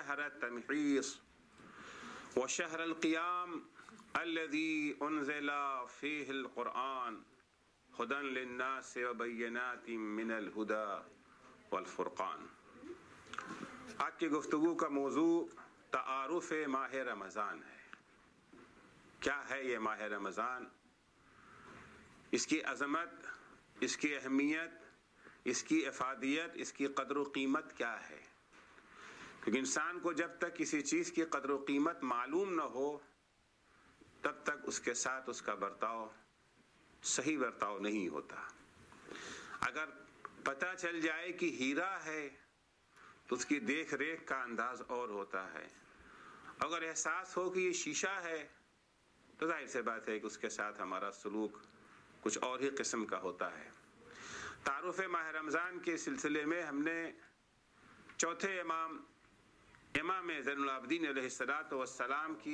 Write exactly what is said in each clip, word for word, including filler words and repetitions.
شهر التمحيص وشهر القيام الذي أنزل فيه القرآن هدى للناس وبينات من الهدى والفرقان۔ آج کی گفتگو کا موضوع تعارف ماہ رمضان ہے۔ کیا ہے یہ ماہ رمضان؟ اس کی عظمت، اس کی اہمیت، اس کی افادیت، اس کی قدر و قیمت کیا ہے؟ کیونکہ انسان کو جب تک کسی چیز کی قدر و قیمت معلوم نہ ہو تب تک اس کے ساتھ اس کا برتاؤ صحیح برتاؤ نہیں ہوتا۔ اگر پتہ چل جائے کہ ہیرا ہے تو اس کی دیکھ ریکھ کا انداز اور ہوتا ہے۔ اگر احساس ہو کہ یہ شیشہ ہے تو ظاہر سی بات ہے کہ اس کے ساتھ ہمارا سلوک کچھ اور ہی قسم کا ہوتا ہے۔ تعارف ماہ رمضان کے سلسلے میں ہم نے چوتھے امام امام زین العابدین علیہ الصلوۃ والسلام کی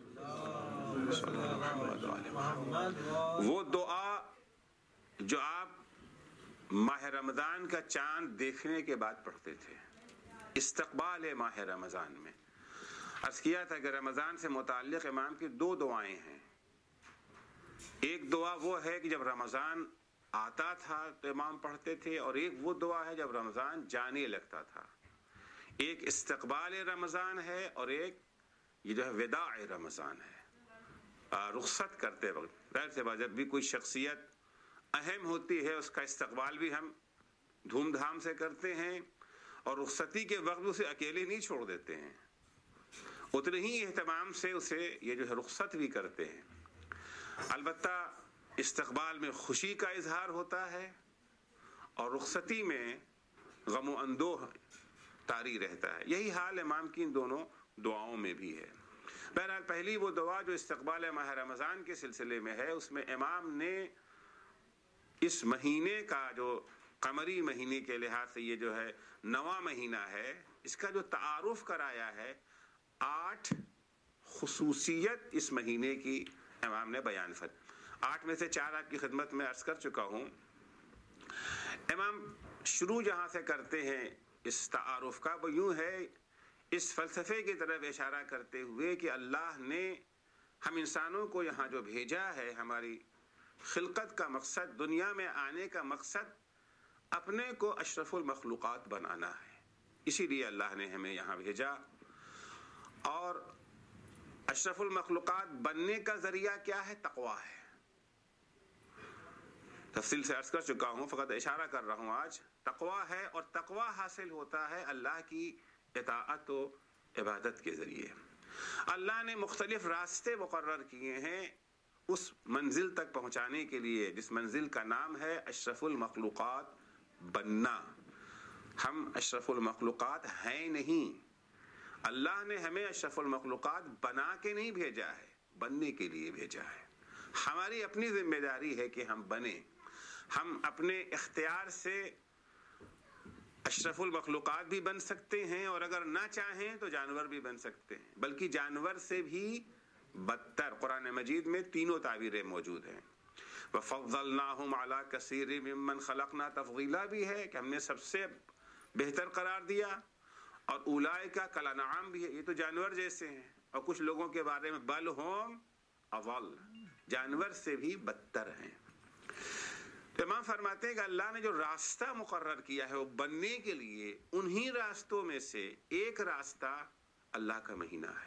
وہ دعا جو آپ ماہ رمضان کا چاند دیکھنے کے بعد پڑھتے تھے، استقبال ماہ رمضان میں عرض کیا تھا کہ رمضان سے متعلق امام کی دو دعائیں ہیں۔ ایک دعا وہ ہے کہ جب رمضان آتا تھا تو امام پڑھتے تھے، اور ایک وہ دعا ہے جب رمضان جانے لگتا تھا۔ ایک استقبال رمضان ہے اور ایک یہ جو ہے وداع رمضان ہے، رخصت کرتے وقت۔ ظاہر سی بات جب بھی کوئی شخصیت اہم ہوتی ہے اس کا استقبال بھی ہم دھوم دھام سے کرتے ہیں، اور رخصتی کے وقت اسے اکیلے نہیں چھوڑ دیتے ہیں، اتنے ہی اہتمام سے اسے یہ جو ہے رخصت بھی کرتے ہیں۔ البتہ استقبال میں خوشی کا اظہار ہوتا ہے اور رخصتی میں غم و اندوہ طاری رہتا ہے۔ یہی حال امام کی ان دونوں دعاؤں میں بھی ہے۔ بہرحال پہلی وہ دعا جو استقبال ماہ رمضان کے سلسلے میں ہے، اس میں امام نے اس مہینے کا جو قمری مہینے کے لحاظ سے یہ جو ہے نواں مہینہ ہے، اس کا جو تعارف کرایا ہے، آٹھ خصوصیت اس مہینے کی امام نے بیان فرمائی۔ آٹھ میں سے چار آپ کی خدمت میں عرض کر چکا ہوں۔ امام شروع جہاں سے کرتے ہیں اس تعارف کا وہ یوں ہے، اس فلسفے کی طرف اشارہ کرتے ہوئے کہ اللہ نے ہم انسانوں کو یہاں جو بھیجا ہے، ہماری خلقت کا مقصد، دنیا میں آنے کا مقصد اپنے کو اشرف المخلوقات بنانا ہے۔ اسی لیے اللہ نے ہمیں یہاں بھیجا، اور اشرف المخلوقات بننے کا ذریعہ کیا ہے؟ تقویٰ ہے۔ تفصیل سے عرض کر چکا ہوں، فقط اشارہ کر رہا ہوں آج۔ تقویٰ ہے، اور تقویٰ حاصل ہوتا ہے اللہ کی اطاعت و عبادت کے ذریعے۔ اللہ نے مختلف راستے مقرر کیے ہیں اس منزل تک پہنچانے کے لیے، جس منزل کا نام ہے اشرف المخلوقات بننا۔ ہم اشرف المخلوقات ہیں نہیں، اللہ نے ہمیں اشرف المخلوقات بنا کے نہیں بھیجا ہے، بننے کے لیے بھیجا ہے۔ ہماری اپنی ذمہ داری ہے کہ ہم بنیں۔ ہم اپنے اختیار سے اشرف المخلوقات بھی بن سکتے ہیں، اور اگر نہ چاہیں تو جانور بھی بن سکتے ہیں، بلکہ جانور سے بھی بدتر۔ قرآن مجید میں تینوں تعبیریں موجود ہیں۔ وَفَضَّلْنَاهُمْ عَلَىٰ كَثِيرٍ مِّمَّنْ خَلَقْنَا تَفْضِيلًا بھی ہے کہ ہم نے سب سے بہتر قرار دیا، اور اولئک کالانعام بھی ہے، یہ تو جانور جیسے ہیں، اور کچھ لوگوں کے بارے میں بل ہم اضل، جانور سے بھی بدتر ہیں۔ تو امام فرماتے ہیں کہ اللہ نے جو راستہ مقرر کیا ہے وہ بننے کے لیے، انہی راستوں میں سے ایک راستہ اللہ کا مہینہ ہے۔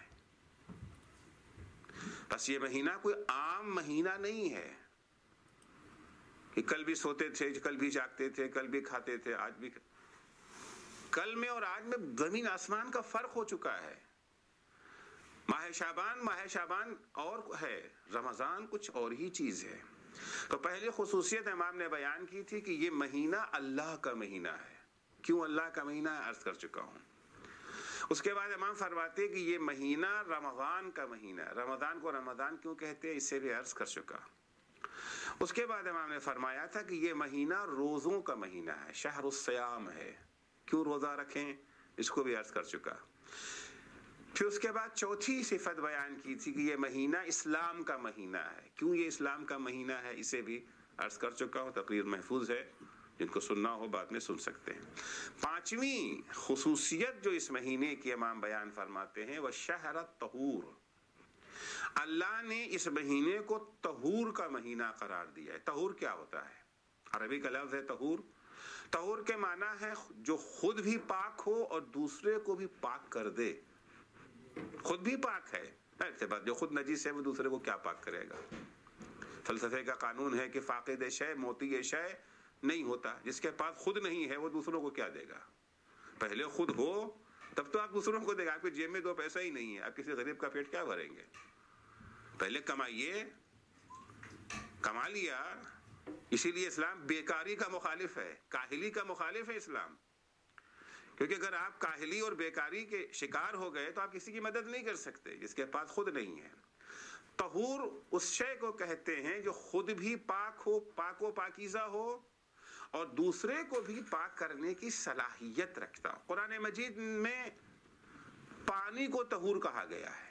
بس یہ مہینہ کوئی عام مہینہ نہیں ہے کہ کل بھی سوتے تھے، کل بھی جاگتے تھے، کل بھی کھاتے تھے، آج بھی۔ کل میں اور آج میں زمین آسمان کا فرق ہو چکا ہے۔ ماہ شعبان ماہ شعبان اور ہے، رمضان کچھ اور ہی چیز ہے۔ تو پہلی خصوصیت امام نے بیان کی تھی کہ یہ مہینہ اللہ کا مہینہ ہے۔ کیوں اللہ کا مہینہ ہے عرض کر چکا ہوں۔ اس کے بعد امام فرماتے کہ یہ مہینہ رمضان کا مہینہ ہے۔ رمضان کو رمضان کیوں کہتے ہیں اس سے بھی عرض کر چکا۔ اس کے بعد امام نے فرمایا تھا کہ یہ مہینہ روزوں کا مہینہ ہے، شہر الصیام ہے۔ کیوں روزہ رکھیں اس کو بھی عرض کر چکا۔ پھر اس کے بعد چوتھی صفت بیان کی تھی کہ یہ مہینہ اسلام کا مہینہ ہے۔ کیوں یہ اسلام کا مہینہ ہے اسے بھی عرض کر چکا ہوں، تقریر محفوظ ہے، جن کو سننا ہو بعد میں سن سکتے ہیں. پانچویں خصوصیت جو اس مہینے کی امام بیان فرماتے ہیں وہ شہر الطہور. اللہ نے اس مہینے کو طہور کا مہینہ قرار دیا ہے. طہور کیا ہوتا ہے؟ عربی کا لفظ ہے طہور. طہور کے معنی ہے جو خود بھی پاک ہو اور دوسرے کو بھی پاک کر دے. خود بھی پاک ہے، جو خود نجیس ہے وہ دوسرے کو کیا پاک کرے گا. فلسفے کا قانون ہے کہ فاقد شے موتی شے نہیں ہوتا. جس کے پاس خود نہیں ہے وہ دوسروں کو کیا دے گا. پہلے خود ہو تب تو آپ دوسروں کو دے گا. آپ کے جیب میں دو پیسہ ہی نہیں ہے، آپ کسی غریب کا پیٹ کیا بھریں گے. پہلے کمائیے، کما لیا. اسی لیے اسلام بیکاری کا مخالف ہے، کاہلی کا مخالف ہے اسلام. کیونکہ اگر آپ کاہلی اور بیکاری کے شکار ہو گئے تو آپ کسی کی مدد نہیں کر سکتے جس کے پاس خود نہیں ہے. طہور اس شے کو کہتے ہیں جو خود بھی پاک ہو، پاک و پاکیزہ ہو، اور دوسرے کو بھی پاک کرنے کی صلاحیت رکھتا ہو. قرآن مجید میں پانی کو طہور کہا گیا ہے.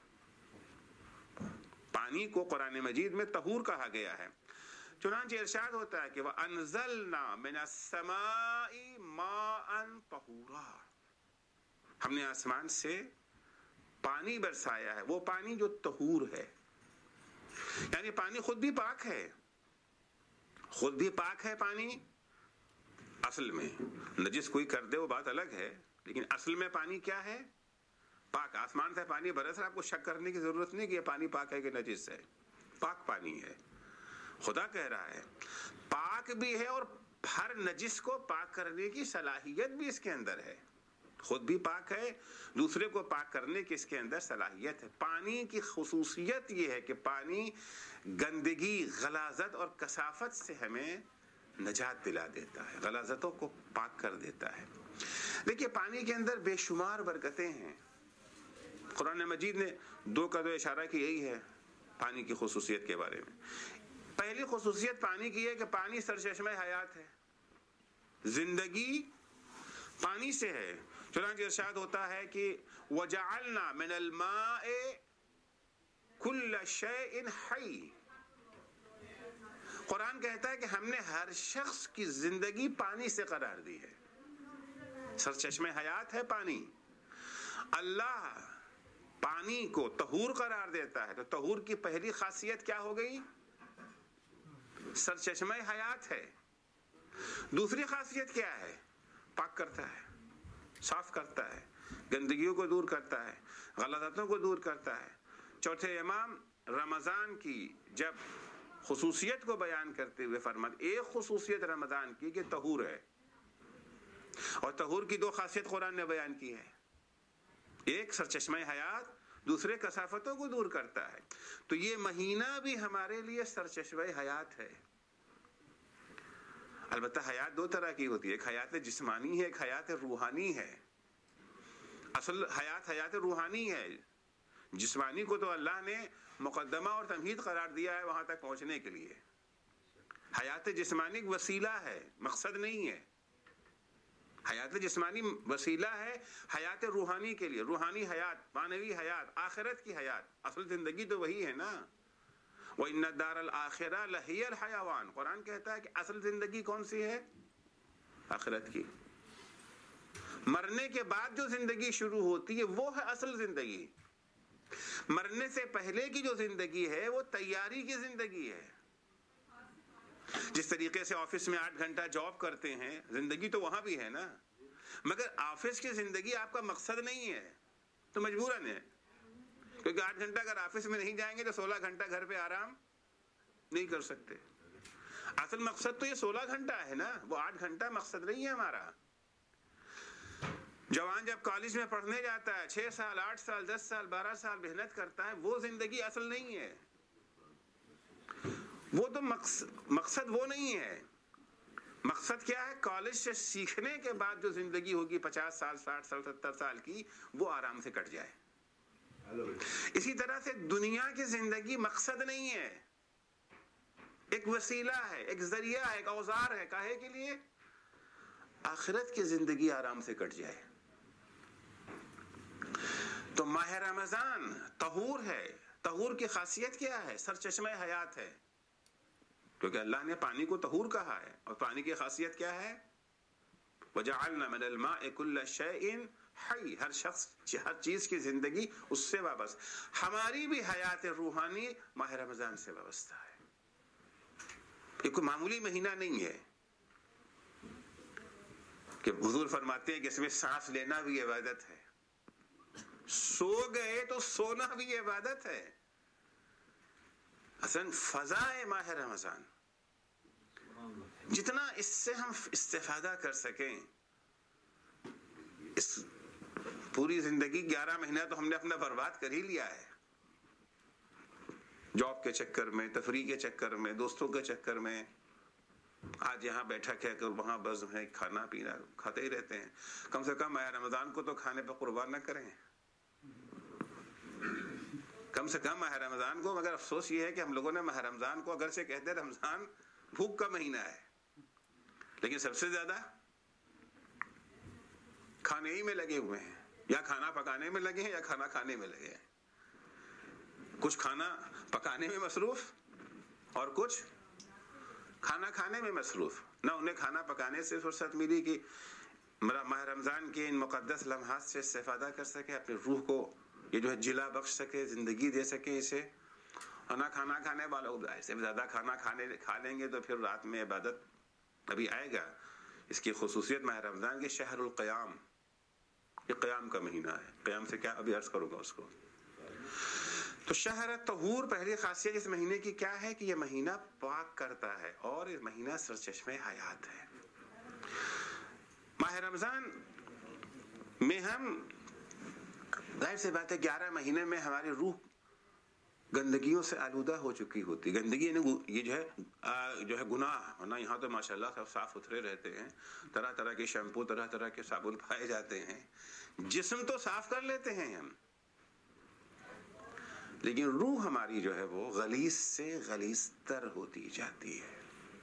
پانی کو قرآن مجید میں طہور کہا گیا ہے. چنانچہ ارشاد ہوتا ہے کہ وَأَنزَلْنَا مِنَ السَّمَاءِ مَاءً طَهُورًا. ہم نے آسمان سے پانی برسایا ہے، وہ پانی جو طہور ہے. یعنی پانی خود بھی پاک ہے، خود بھی پاک ہے پانی. اصل میں نجس کوئی کر دے وہ بات الگ ہے، لیکن اصل میں پانی کیا ہے؟ پاک. آسمان سے پانی برس رہا، آپ کو شک کرنے کی ضرورت نہیں کہ یہ پانی پاک ہے کہ نجس ہے. پاک پانی ہے. خدا کہہ رہا ہے پاک بھی ہے اور ہر نجس کو پاک کرنے کی صلاحیت بھی اس کے اندر ہے. خود بھی پاک ہے، دوسرے کو پاک کرنے کی اس کے اندر صلاحیت ہے. پانی کی خصوصیت یہ ہے کہ پانی گندگی، غلاظت اور کثافت سے ہمیں نجات دلا دیتا ہے، غلاظتوں کو پاک کر دیتا ہے. دیکھیے پانی کے اندر بے شمار برکتیں ہیں. قرآن مجید نے دو کا دو اشارہ کی یہی ہے پانی کی خصوصیت کے بارے میں. پہلی خصوصیت پانی کی ہے کہ پانی سرچشمہ حیات ہے. زندگی پانی سے ہے. چنانچہ ارشاد ہوتا ہے کہ وَجَعَلْنَا مِنَ الْمَاءِ كُلَّ شَيْءٍ حَيٍّ. قرآن کہتا ہے کہ ہم نے ہر شخص کی زندگی پانی سے قرار دی ہے. سرچشمہ حیات ہے پانی. اللہ پانی کو طہور قرار دیتا ہے تو طہور کی پہلی خاصیت کیا ہو گئی؟ سرچشمہ حیات ہے. دوسری خاصیت کیا ہے؟ پاک کرتا ہے، صاف کرتا ہے، گندگیوں کو دور کرتا ہے، غلطوں کو دور کرتا ہے. چوتھے امام رمضان کی جب خصوصیت کو بیان کرتے ہوئے فرماتے ایک خصوصیت رمضان کی کہ طہور ہے، اور طہور کی دو خاصیت قرآن نے بیان کی ہے. ایک سرچشمہ حیات، دوسرے کثافتوں کو دور کرتا ہے. تو یہ مہینہ بھی ہمارے لیے سرچشمہ حیات ہے. البتہ حیات دو طرح کی ہوتی ہے، ایک حیات جسمانی ہے، ایک حیات روحانی ہے. اصل حیات حیات روحانی ہے. جسمانی کو تو اللہ نے مقدمہ اور تمہید قرار دیا ہے وہاں تک پہنچنے کے لیے. حیات جسمانی وسیلہ ہے، مقصد نہیں ہے. حیات جسمانی وسیلہ ہے حیات روحانی کے لیے. روحانی حیات، معنوی حیات، آخرت کی حیات. اصل زندگی تو وہی ہے نا. وَإِنَّ الدَّارَ الْآخِرَةَ لَهِيَ الْحَيَوَانُ. قرآن کہتا ہے کہ اصل زندگی کون سی ہے؟ آخرت کی. مرنے کے بعد جو زندگی شروع ہوتی ہے وہ ہے اصل زندگی. مرنے سے پہلے کی جو زندگی ہے وہ تیاری کی زندگی ہے. جس طریقے سے آفس میں آٹھ گھنٹہ جاب کرتے ہیں، زندگی تو وہاں بھی ہے نا، مگر آفس کی زندگی آپ کا مقصد نہیں ہے تو مجبوراً ہے. کیونکہ آٹھ گھنٹہ اگر آفس میں نہیں جائیں گے تو سولہ گھنٹہ گھر پہ آرام نہیں کر سکتے. اصل مقصد تو یہ سولہ گھنٹہ ہے نا، وہ آٹھ گھنٹہ مقصد نہیں ہے ہمارا. جوان جب کالج میں پڑھنے جاتا ہے، چھ سال آٹھ سال دس سال بارہ سال محنت کرتا ہے، وہ زندگی اصل نہیں ہے. وہ تو مقصد مقصد وہ نہیں ہے. مقصد کیا ہے؟ کالج سے سیکھنے کے بعد جو زندگی ہوگی پچاس سال ساٹھ سال ستر سال کی، وہ آرام سے کٹ جائے. اسی طرح سے دنیا کی زندگی مقصد نہیں ہے، ایک وسیلہ ہے، ایک ذریعہ ہے، ایک اوزار ہے. کاہے کے لیے؟ آخرت کی زندگی آرام سے کٹ جائے. تو ماہ رمضان طہور ہے. طہور کی خاصیت کیا ہے؟ سرچشمہ حیات ہے. کیونکہ اللہ نے پانی کو طہور کہا ہے، اور پانی کی خاصیت کیا ہے؟ وَجَعَلْنَا مِنَ الْمَاءِ كُلَّ شَيْءٍ حَيٍّ، ہر شخص ہر چیز کی زندگی اس سے وابستہ، ہماری بھی حیات روحانی ماہ رمضان سے وابستہ ہے۔ یہ کوئی معمولی مہینہ نہیں ہے کہ حضور فرماتے ہیں کہ اس میں سانس لینا بھی عبادت ہے، سو گئے تو سونا بھی عبادت ہے۔ اصلاً فضائے ماہ رمضان، جتنا اس سے ہم استفادہ کر سکیں، اس پوری زندگی گیارہ مہینہ تو ہم نے اپنا برباد کر ہی لیا ہے، جاب کے چکر میں، تفریح کے چکر میں، دوستوں کے چکر میں، آج یہاں بیٹھک ہے کہ وہاں بزم ہے، کھانا پینا کھاتے ہی رہتے ہیں۔ کم سے کم ماہ رمضان کو تو کھانے پہ قربان نہ کریں، کم سے کم ماہ رمضان کو۔ مگر افسوس یہ ہے کہ ہم لوگوں نے ماہ رمضان کو اگرچہ کہتے ہیں رمضان بھوک کا مہینہ ہے، لیکن سب سے زیادہ کھانے ہی میں لگے ہوئے ہیں، یا کھانا پکانے میں لگے ہیں یا کھانا کھانے میں لگے ہیں۔ کچھ کھانا پکانے میں مصروف اور کچھ کھانا کھانے میں مصروف، نہ انہیں کھانا پکانے سے فرصت ملی کہ ماہ رمضان کے ان مقدس لمحات سے استفادہ کر سکے، اپنی روح کو یہ جو ہے جلا بخش سکے، زندگی دے سکے اسے، اور نہ کھانا کھانے والوں سے زیادہ کھانا کھانے کھا لیں گے تو پھر رات میں عبادت ابھی آئے گا۔ اس کی خصوصیت ماہ رمضان کے شہر القیام، یہ قیام کا مہینہ ہے۔ قیام سے کیا ابھی عرض کروں گا اس کو۔ تو شہر طہور، پہلی خاصیت اس مہینے کی کیا ہے کہ یہ مہینہ پاک کرتا ہے، اور یہ مہینہ سرچشمہ حیات ہے۔ ماہ رمضان میں ہم ظاہر سی بات ہے گیارہ مہینے میں ہماری روح گندگیوں سے آلودہ ہو چکی ہوتی، گندگی یعنی یہ جو ہے جو ہے گناہ، ورنہ یہاں تو ماشاءاللہ سب صاف ستھرے رہتے ہیں، طرح طرح کے شیمپو، طرح طرح کے صابن پائے جاتے ہیں، جسم تو صاف کر لیتے ہیں ہم، لیکن روح ہماری جو ہے وہ غلیظ سے غلیظ تر ہوتی جاتی ہے۔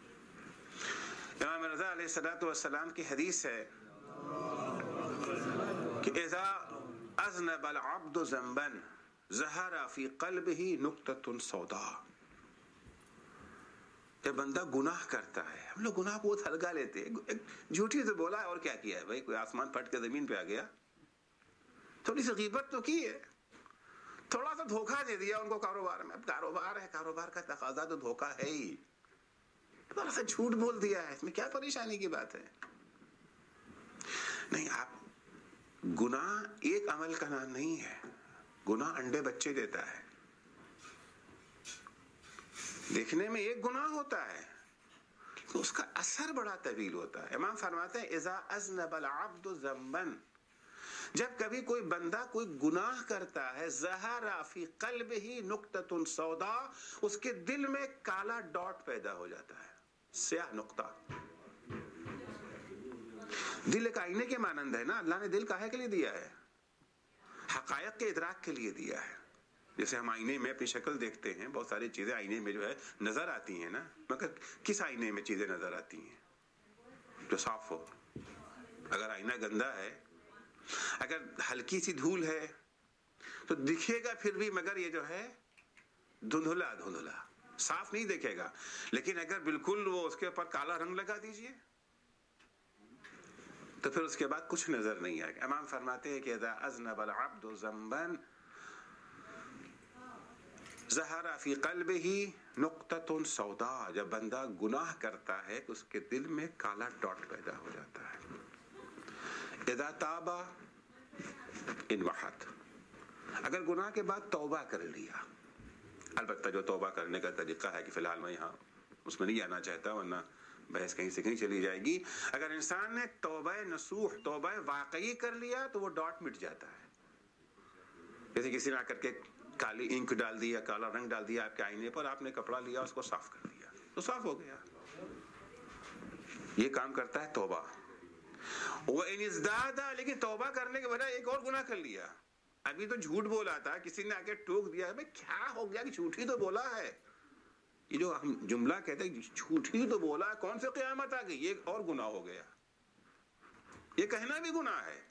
امام رضا علیہ الصلوۃ والسلام کی حدیث ہے کہ اذا اذنب العبد ذنبا ظہر فی قلبہ نقطۃ سوداء، یہ بندہ گناہ کرتا ہے، ہم لوگ گناہ کو بہت ہلکا لیتے ہیں، جھوٹی سے بولا ہے اور کیا کیا ہے بھائی، کوئی آسمان پھٹ کے زمین پہ آ گیا، تھوڑی سی غیبت تو کی ہے، تھوڑا سا دھوکہ دے دیا ان کو کاروبار میں، اب کاروبار ہے، کاروبار کا تقاضا تو دھوکہ ہے ہی، تھوڑا سا جھوٹ بول دیا ہے، اس میں کیا پریشانی کی بات ہے؟ نہیں، آپ گناہ ایک عمل کا نام نہیں ہے، گناہ انڈے بچے دیتا ہے، دیکھنے میں ایک گناہ ہوتا ہے تو اس کا اثر بڑا طویل ہوتا ہے۔ امام فرماتے ہیں اذا اذنب العبد ذنبا، جب کبھی کوئی بندہ کوئی گناہ کرتا ہے، ظہر فی قلبہ نقطۃ سوداء، اس کے دل میں کالا ڈاٹ پیدا ہو جاتا ہے، سیاہ نقطہ۔ دل ایک آئینے کے مانند ہے نا، اللہ نے دل کاہے کے لیے دیا ہے؟ حقائق کے ادراک کے لیے دیا ہے۔ جیسے ہم آئینے میں اپنی شکل دیکھتے ہیں، بہت ساری چیزیں آئینے میں جو ہے نظر آتی ہیں نا، مگر کس آئینے میں چیزیں نظر آتی ہیں؟ جو صاف ہو۔ اگر آئینہ گندا ہے، اگر ہلکی سی دھول ہے تو دکھے گا پھر بھی، مگر یہ جو ہے دھندلا دھندلا صاف نہیں دیکھے گا، لیکن اگر بالکل وہ اس کے اوپر کالا رنگ لگا دیجئے تو پھر اس کے بعد کچھ نظر نہیں آئے گا۔ امام فرماتے ہیں کہ اذا اذنب العبد ذنبا ظہر فی قلبہ نقطۃ سوداء، جب بندہ گناہ کرتا ہے تو اس کے دل میں کالا ڈاٹ پیدا ہو جاتا ہے۔ اذا تاب انوحت، اگر گناہ کے بعد توبہ کر لیا، البتہ جو توبہ کرنے کا طریقہ ہے کہ فی الحال میں یہاں اس میں نہیں آنا چاہتا، ورنہ بحث کہیں سے کہیں چلی جائے گی۔ اگر انسان نے توبہ نصوح، توبہ واقعی کر لیا تو وہ ڈاٹ مٹ جاتا ہے۔ جیسے کسی نے آ کر کے کالی انک ڈال دیا، کالا رنگ ڈال دیا آپ کے آئینے پر، آپ نے کپڑا لیا اس کو صاف کر دیا تو صاف ہو گیا۔ یہ کام کرتا ہے توبہ۔ وَإِنِ ازْدَادَ، لیکن توبہ کرنے کے بجائے ایک اور گناہ کر لیا، ابھی تو جھوٹ بولا تھا، کسی نے آ کے ٹوک دیا، بھائی کیا ہو گیا کہ جھوٹ ہی تو بولا ہے، یہ جو ہم جملہ کہتے ہیں جھوٹ ہی تو بولا ہے، کون سے قیامت آ گئی، یہ ایک اور گناہ ہو گیا۔ یہ کہنا بھی گناہ ہے،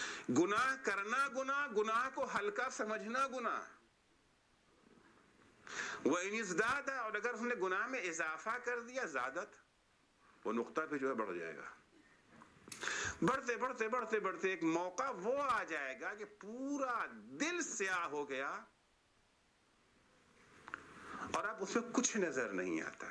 گناہ کرنا گناہ، گناہ کو ہلکا سمجھنا گناہ۔ وَإِنِ ازْدَادَ، اور اگر اس نے گناہ میں اضافہ کر دیا، زادت، وہ نقطہ پہ جو ہے بڑھ جائے گا، بڑھتے بڑھتے بڑھتے بڑھتے ایک موقع وہ آ جائے گا کہ پورا دل سیاہ ہو گیا اور اب اس میں کچھ نظر نہیں آتا.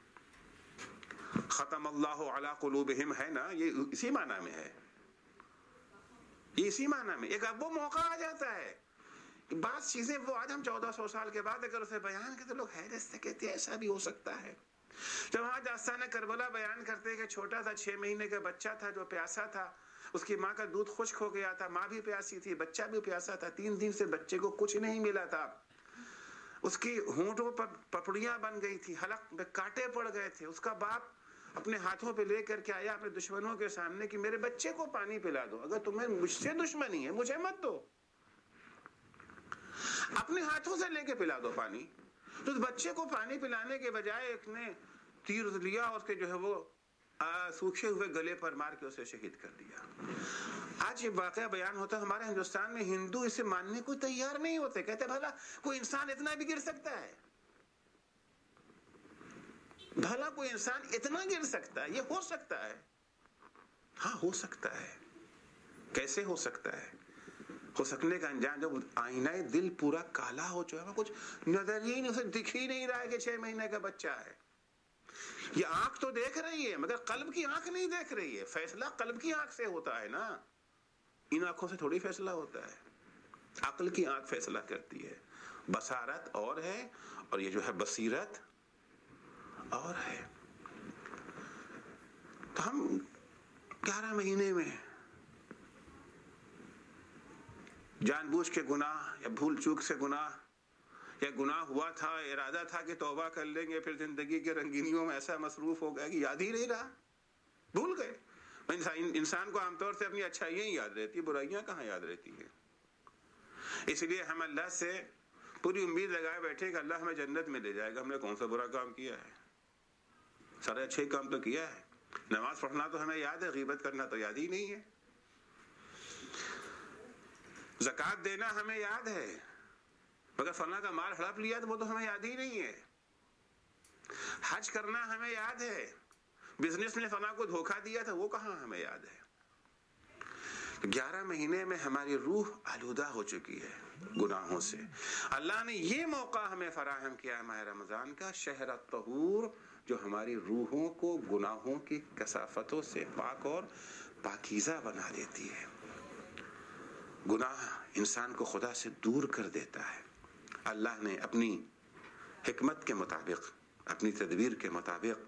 ختم اللہ علی قلوبہم ہے نا، یہ اسی معنی میں ہے، یہ اسی معنی میں. ایک اب وہ موقع آ جاتا ہے، بعض چیزیں وہ آج ہم چودہ سو سال کے بعد اگر اسے بیان کرتے لوگ حیرت سے کہتے ہیں ایسا بھی ہو سکتا ہے. جب آج داستان کربلا بیان کرتے کہ چھوٹا تھا، چھ مہینے کا بچہ تھا جو پیاسا تھا، اس کی ماں کا دودھ خشک ہو گیا تھا، ماں بھی پیاسی تھی، بچہ بھی پیاسا تھا، تین دن سے بچے کو کچھ نہیں ملا تھا، اس کی ہونٹوں پر پپڑیاں بن گئی تھی، حلق میں کانٹے پڑ گئے تھے. اس کا باپ اپنے ہاتھوں پہ لے کر کے آیا اپنے دشمنوں کے سامنے کہ میرے بچے کو پانی پلا دو، اگر تمہیں مجھ سے دشمنی ہے مجھے مت دو، اپنے ہاتھوں سے لے کے پلا دو پانی. تو اس بچے کو پانی پلانے کے بجائے ایک نے تیر لیا اور اس کے جو ہے وہ سوکھے ہوئے گلے پر مار کے اسے شہید کر دیا. آج یہ واقعہ بیان ہوتا ہے ہمارے ہندوستان میں، ہندو اسے ماننے کو تیار نہیں ہوتے، کہتے بھلا کوئی انسان اتنا بھی گر سکتا ہے، بھلا کوئی انسان اتنا گر سکتا ہے، یہ ہو سکتا ہے. ہاں ہو سکتا ہے. کیسے ہو سکتا ہے؟ ہو سکنے کا انجام جب آئینہ دل پورا کالا ہو چکا، کچھ نظر ہی نہیں، اسے دکھ ہی نہیں رہا ہے کہ چھ مہینے کا بچہ ہے. یہ آنکھ تو دیکھ رہی ہے مگر قلب کی آنکھ نہیں دیکھ رہی ہے. فیصلہ قلب کی آنکھ سے ہوتا ہے نا، ان آنکھوں سے تھوڑی فیصلہ ہوتا ہے. عقل کی آنکھ فیصلہ کرتی ہے. بصارت اور ہے اور یہ جو ہے بصیرت اور ہے. تو ہم گیارہ مہینے میں جان بوجھ کے گناہ یا بھول چوک سے گناہ، یا گناہ ہوا تھا ارادہ تھا کہ توبہ کر لیں گے، پھر زندگی کے رنگینیوں میں ایسا مصروف ہو گیا کہ یاد ہی نہیں رہا، بھول گئے. انسان کو عام طور سے اپنی اچھائیاں ہی یاد رہتی، برائیاں کہاں یاد رہتی ہیں. اس لیے ہم اللہ سے پوری امید لگائے بیٹھے کہ اللہ ہمیں جنت میں لے جائے گا. ہم نے کون سا برا کام کیا ہے؟ سارے اچھے کام تو کیا ہے. نماز پڑھنا تو ہمیں یاد ہے، غیبت کرنا تو یاد ہی نہیں ہے. زکوٰۃ دینا ہمیں یاد ہے، مگر فلاں کا مال ہڑپ لیا تو وہ تو ہمیں یاد ہی نہیں ہے. حج کرنا ہمیں یاد ہے، بزنس میں فلاں کو دھوکہ دیا تھا وہ کہاں ہمیں یاد ہے. گیارہ مہینے میں ہماری روح آلودہ ہو چکی ہے گناہوں سے. اللہ نے یہ موقع ہمیں فراہم کیا ہے ماہ رمضان کا، شہر الطہور، جو ہماری روحوں کو گناہوں کی کثافتوں سے پاک اور پاکیزہ بنا دیتی ہے. گناہ انسان کو خدا سے دور کر دیتا ہے. اللہ نے اپنی حکمت کے مطابق، اپنی تدبیر کے مطابق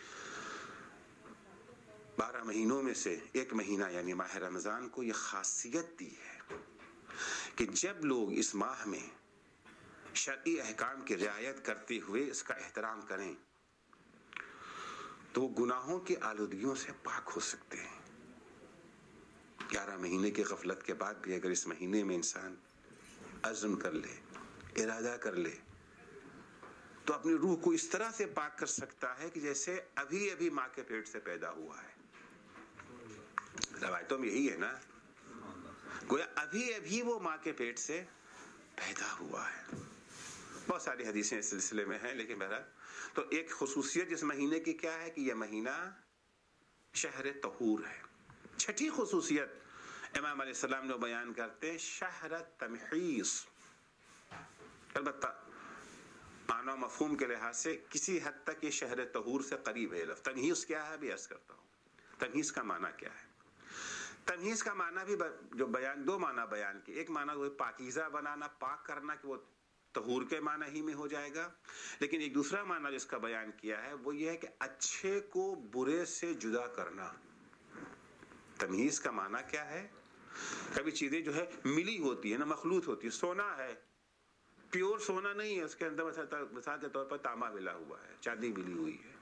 بارہ مہینوں میں سے ایک مہینہ یعنی ماہ رمضان کو یہ خاصیت دی ہے کہ جب لوگ اس ماہ میں شرعی احکام کی رعایت کرتے ہوئے اس کا احترام کریں تو وہ گناہوں کی آلودگیوں سے پاک ہو سکتے ہیں. گیارہ مہینے کی غفلت کے بعد بھی اگر اس مہینے میں انسان عزم کر لے، ارادہ کر لے، تو اپنی روح کو اس طرح سے پاک کر سکتا ہے کہ جیسے ابھی ابھی ماں کے پیٹ سے پیدا ہوا ہے. روایتوں میں یہی ہے نا، گویا ابھی ابھی وہ ماں کے پیٹ سے پیدا ہوا ہے. بہت ساری حدیثیں اس سلسلے میں ہیں، لیکن بہرحال تو ایک خصوصیت اس مہینے کی کیا ہے کہ یہ مہینہ شہر طہور ہے. چھٹی خصوصیت امام علیہ السلام نے بیان کرتے شہر تمحیص. البتہ معنی و مفہوم کے لحاظ سے کسی حد تک یہ شہر طہور سے قریب ہے. لفظ تمحیص کیا ہے بھی عرض کرتا ہوں. تمحیص کا معنی کیا ہے؟ تمحیص کا معنی بھی جو بیان دو معنی بیان کی. ایک معنی وہ پاکیزہ بنانا، پاک کرنا، کہ وہ طہور کے معنی ہی میں ہو جائے گا. لیکن ایک دوسرا معنی جس کا بیان کیا ہے وہ یہ ہے کہ اچھے کو برے سے جدا کرنا. تمحیص کا معنی کیا ہے؟ کبھی چیزیں جو ہے ملی ہوتی ہے نا، مخلوط ہوتی ہے. سونا ہے، پیور سونا نہیں ہے، اس کے اندر مثال کے طور پر تانبا ملا ہوا ہے، چاندی ملی ہوئی ہے.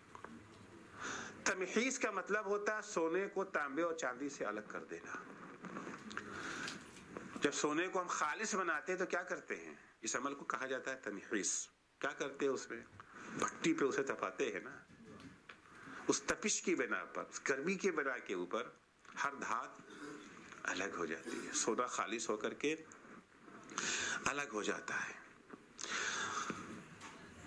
تمحیص کا مطلب ہوتا ہے سونے کو تانبے اور چاندی سے الگ کر دینا. جب سونے کو ہم خالص بناتے ہیں تو کیا کرتے ہیں؟ اس عمل کو کہا جاتا ہے تمحیص. کیا کرتے ہیں؟ اس میں بھٹی پہ اسے تپاتے ہیں نا، اس تپش کی بنا پر، اس گرمی کی بنا کے اوپر ہر دھات الگ ہو جاتی ہے، سونا خالص ہو کر کے الگ ہو جاتا ہے.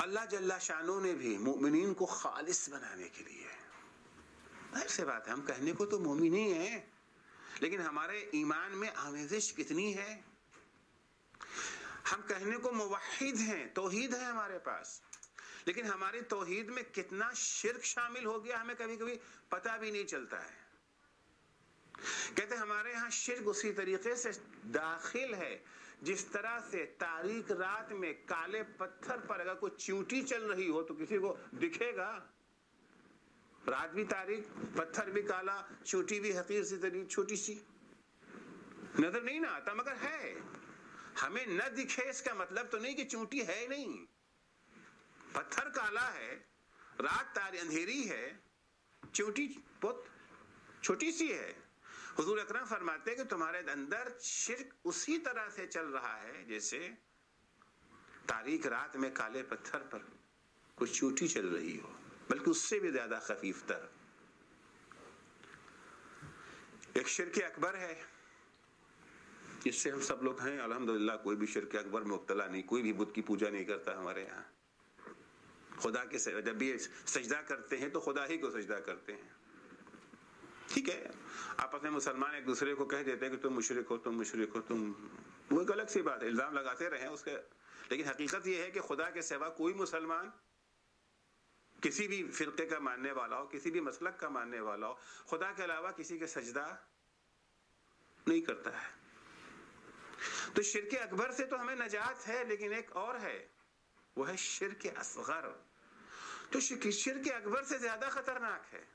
اللہ جل شانہ نے بھی مومنین کو خالص بنانے کے لیے، ظاہر سی بات ہے ہم کہنے کو تو مومن ہی ہیں، لیکن ہمارے ایمان میں آمیزش کتنی ہے. ہم کہنے کو موحد ہیں، توحید ہے ہمارے پاس، لیکن ہماری توحید میں کتنا شرک شامل ہو گیا ہمیں کبھی کبھی پتہ بھی نہیں چلتا ہے. کہتے ہیں ہمارے ہاں شرک اسی طریقے سے داخل ہے جس طرح سے تاریک رات میں کالے پتھر پر اگر کوئی چیونٹی چل رہی ہو تو کسی کو دکھے گا. رات بھی تاریک، پتھر بھی کالا، چیونٹی بھی حقیر سی طریق چھوٹی سی، نظر نہیں نہ آتا مگر ہے. ہمیں نہ دکھے اس کا مطلب تو نہیں کہ چیونٹی ہے نہیں. پتھر کالا ہے، رات تاری اندھیری ہے، چیونٹی بہت چھوٹی سی ہے. حضور اکرم فرماتے ہیں کہ تمہارے اندر شرک اسی طرح سے چل رہا ہے جیسے تاریک رات میں کالے پتھر پر کوئی چیونٹی چل رہی ہو، بلکہ اس سے بھی زیادہ خفیف تر. ایک شرک اکبر ہے جس سے ہم سب لوگ ہیں الحمدللہ، کوئی بھی شرک اکبر میں مبتلا نہیں، کوئی بھی بت کی پوجا نہیں کرتا ہمارے یہاں. خدا کے جب بھی سجدہ کرتے ہیں تو خدا ہی کو سجدہ کرتے ہیں. ٹھیک ہے، آپس میں مسلمان ایک دوسرے کو کہہ دیتے ہیں کہ تم مشرک ہو، تم مشرک ہو، تم، وہ ایک الگ سی بات ہے، الزام لگاتے رہیں اس کے، لیکن حقیقت یہ ہے کہ خدا کے سوا کوئی مسلمان کسی بھی فرقے کا ماننے والا ہو، کسی بھی مسلک کا ماننے والا ہو، خدا کے علاوہ کسی کے سجدہ نہیں کرتا ہے. تو شرک اکبر سے تو ہمیں نجات ہے، لیکن ایک اور ہے، وہ ہے شرک اصغر. تو شرک اکبر سے زیادہ خطرناک ہے.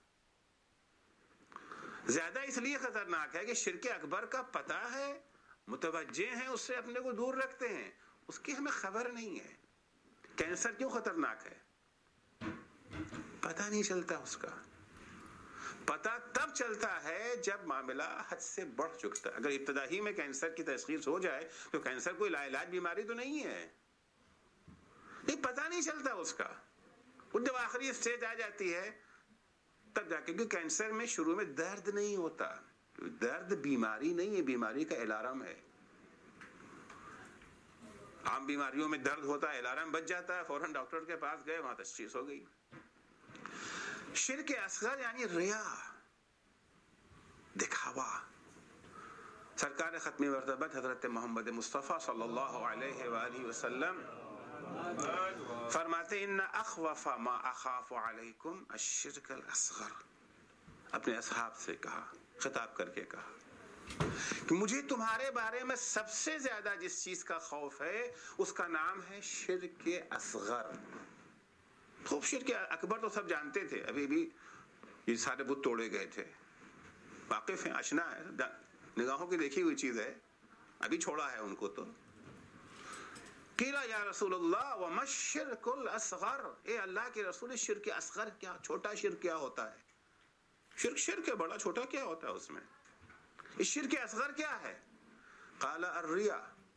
زیادہ اس لیے خطرناک ہے کہ شرک اکبر کا پتہ ہے، متوجہ ہیں، اس سے اپنے کو دور رکھتے ہیں، اس کی ہمیں خبر نہیں ہے. کینسر کیوں خطرناک ہے؟ پتہ نہیں چلتا اس کا. پتہ تب چلتا ہے جب معاملہ حد سے بڑھ چکتا ہے. اگر ابتدائی میں کینسر کی تشخیص ہو جائے تو کینسر کوئی لا علاج بیماری تو نہیں ہے، نہیں، پتہ نہیں چلتا اس کا. جب آخری اسٹیج آ جاتی ہے تب جا کے، کیونکہ کینسر میں شروع میں درد نہیں ہوتا. درد بیماری نہیں ہے، بیماری کا الارم ہے. عام بیماریوں میں درد ہوتا ہے، الارم بج جاتا ہے، فوراً ڈاکٹر کے پاس گئے، وہاں تشخیص ہو گئی. شرک اصغر یعنی ریا، دکھاوا. سرکار ختم مرتبت حضرت محمد مصطفیٰ صلی اللہ علیہ وآلہ وسلم فرماتے ان اخوف ما اخاف علیکم الشرک الاصغر. اپنے اصحاب سے کہا، خطاب کر کے کہا کہ مجھے تمہارے بارے میں سب سے زیادہ جس چیز کا خوف ہے اس کا نام ہے شرک اصغر. خوب شرک اکبر تو سب جانتے تھے، ابھی بھی یہ سارے بت توڑے گئے تھے، واقف ہیں، آشنا ہے، نگاہوں کی دیکھی ہوئی چیز ہے، ابھی چھوڑا ہے ان کو. تو قیلا یا رسول اللہ وما الشرک الاصغر، اے اللہ کے رسول شرک اصغر کیا، چھوٹا شرک کیا ہوتا ہے؟ شرک شرک ہے، بڑا چھوٹا کیا ہوتا ہے اس میں؟ اس شرک اصغر کیا ہے؟ قال الریا،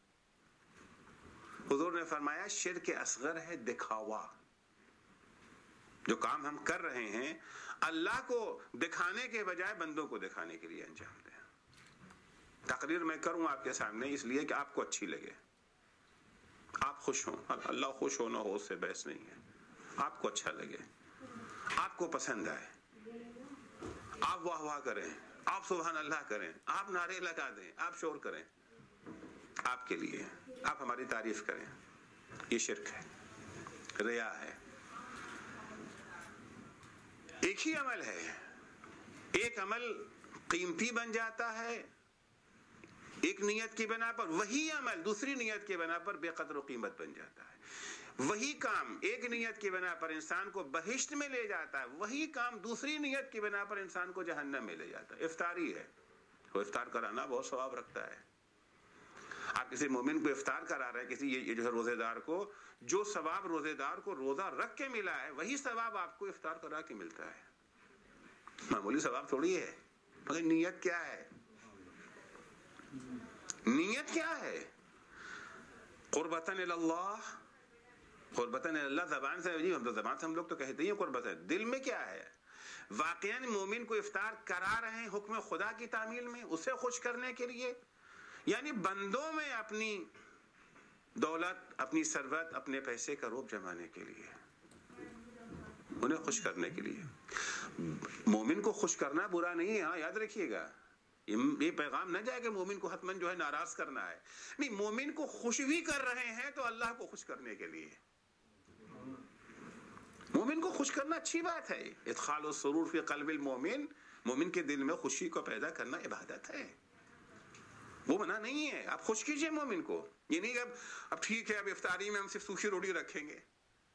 حضور نے فرمایا شرک اصغر ہے دکھاوا. جو کام ہم کر رہے ہیں اللہ کو دکھانے کے بجائے بندوں کو دکھانے کے لیے انجام دیں. تقریر میں کروں آپ کے سامنے اس لیے کہ آپ کو اچھی لگے، آپ خوش ہوں. اللہ خوش ہو نہ ہو اس سے بحث نہیں ہے، آپ کو اچھا لگے، آپ کو پسند آئے، آپ واہ واہ کریں، آپ سبحان اللہ کریں، آپ نعرے لگا دیں، آپ شور کریں، آپ کے لیے آپ ہماری تعریف کریں. یہ شرک ہے، ریا ہے. ایک ہی عمل ہے، ایک عمل قیمتی بن جاتا ہے ایک نیت کی بنا پر، وہی عمل دوسری نیت کی بنا پر بے قدر و قیمت بن جاتا ہے. وہی کام ایک نیت کی بنا پر انسان کو بہشت میں لے جاتا ہے، وہی کام دوسری نیت کی بنا پر انسان کو جہنم میں لے جاتا ہے. افطاری ہے، وہ افطار کرانا بہت ثواب رکھتا ہے. آپ کسی مومن کو افطار کرا رہے ہیں، کسی یہ جو ہے روزے دار کو، جو ثواب روزے دار کو روزہ رکھ کے ملا ہے وہی ثواب آپ کو افطار کرا کے ملتا ہے. معمولی ثواب تھوڑی ہے، مگر نیت کیا ہے؟ نیت کیا ہے؟ قربتاً اللہ، قربتاً اللہ زبان سے، جی زبان سے ہم لوگ تو کہتے ہیں قربتاً، دل میں کیا ہے؟ واقعاً مومن کو افطار کرا رہے ہیں حکم خدا کی تعمیل میں، اسے خوش کرنے کے لیے، یعنی بندوں میں اپنی دولت، اپنی ثروت، اپنے پیسے کا روب جمانے کے لیے، انہیں خوش کرنے کے لیے۔ مومن کو خوش کرنا برا نہیں ہے، ہاں یاد رکھیے گا، یہ پیغام نہ جائے کہ مومن کو حتماً جو ہے ناراض کرنا ہے، نہیں، مومن کو خوش بھی کر رہے ہیں تو اللہ کو خوش کرنے کے لیے۔ مومن کو خوش کرنا اچھی بات ہے، ادخال السرور فی قلب المومن، مومن کے دل میں خوشی کو پیدا کرنا عبادت ہے، وہ منع نہیں ہے۔ آپ خوش کیجئے مومن کو، یہ نہیں کہ اب اب ٹھیک ہے اب افطاری میں ہم صرف سوکھی روٹی رکھیں گے،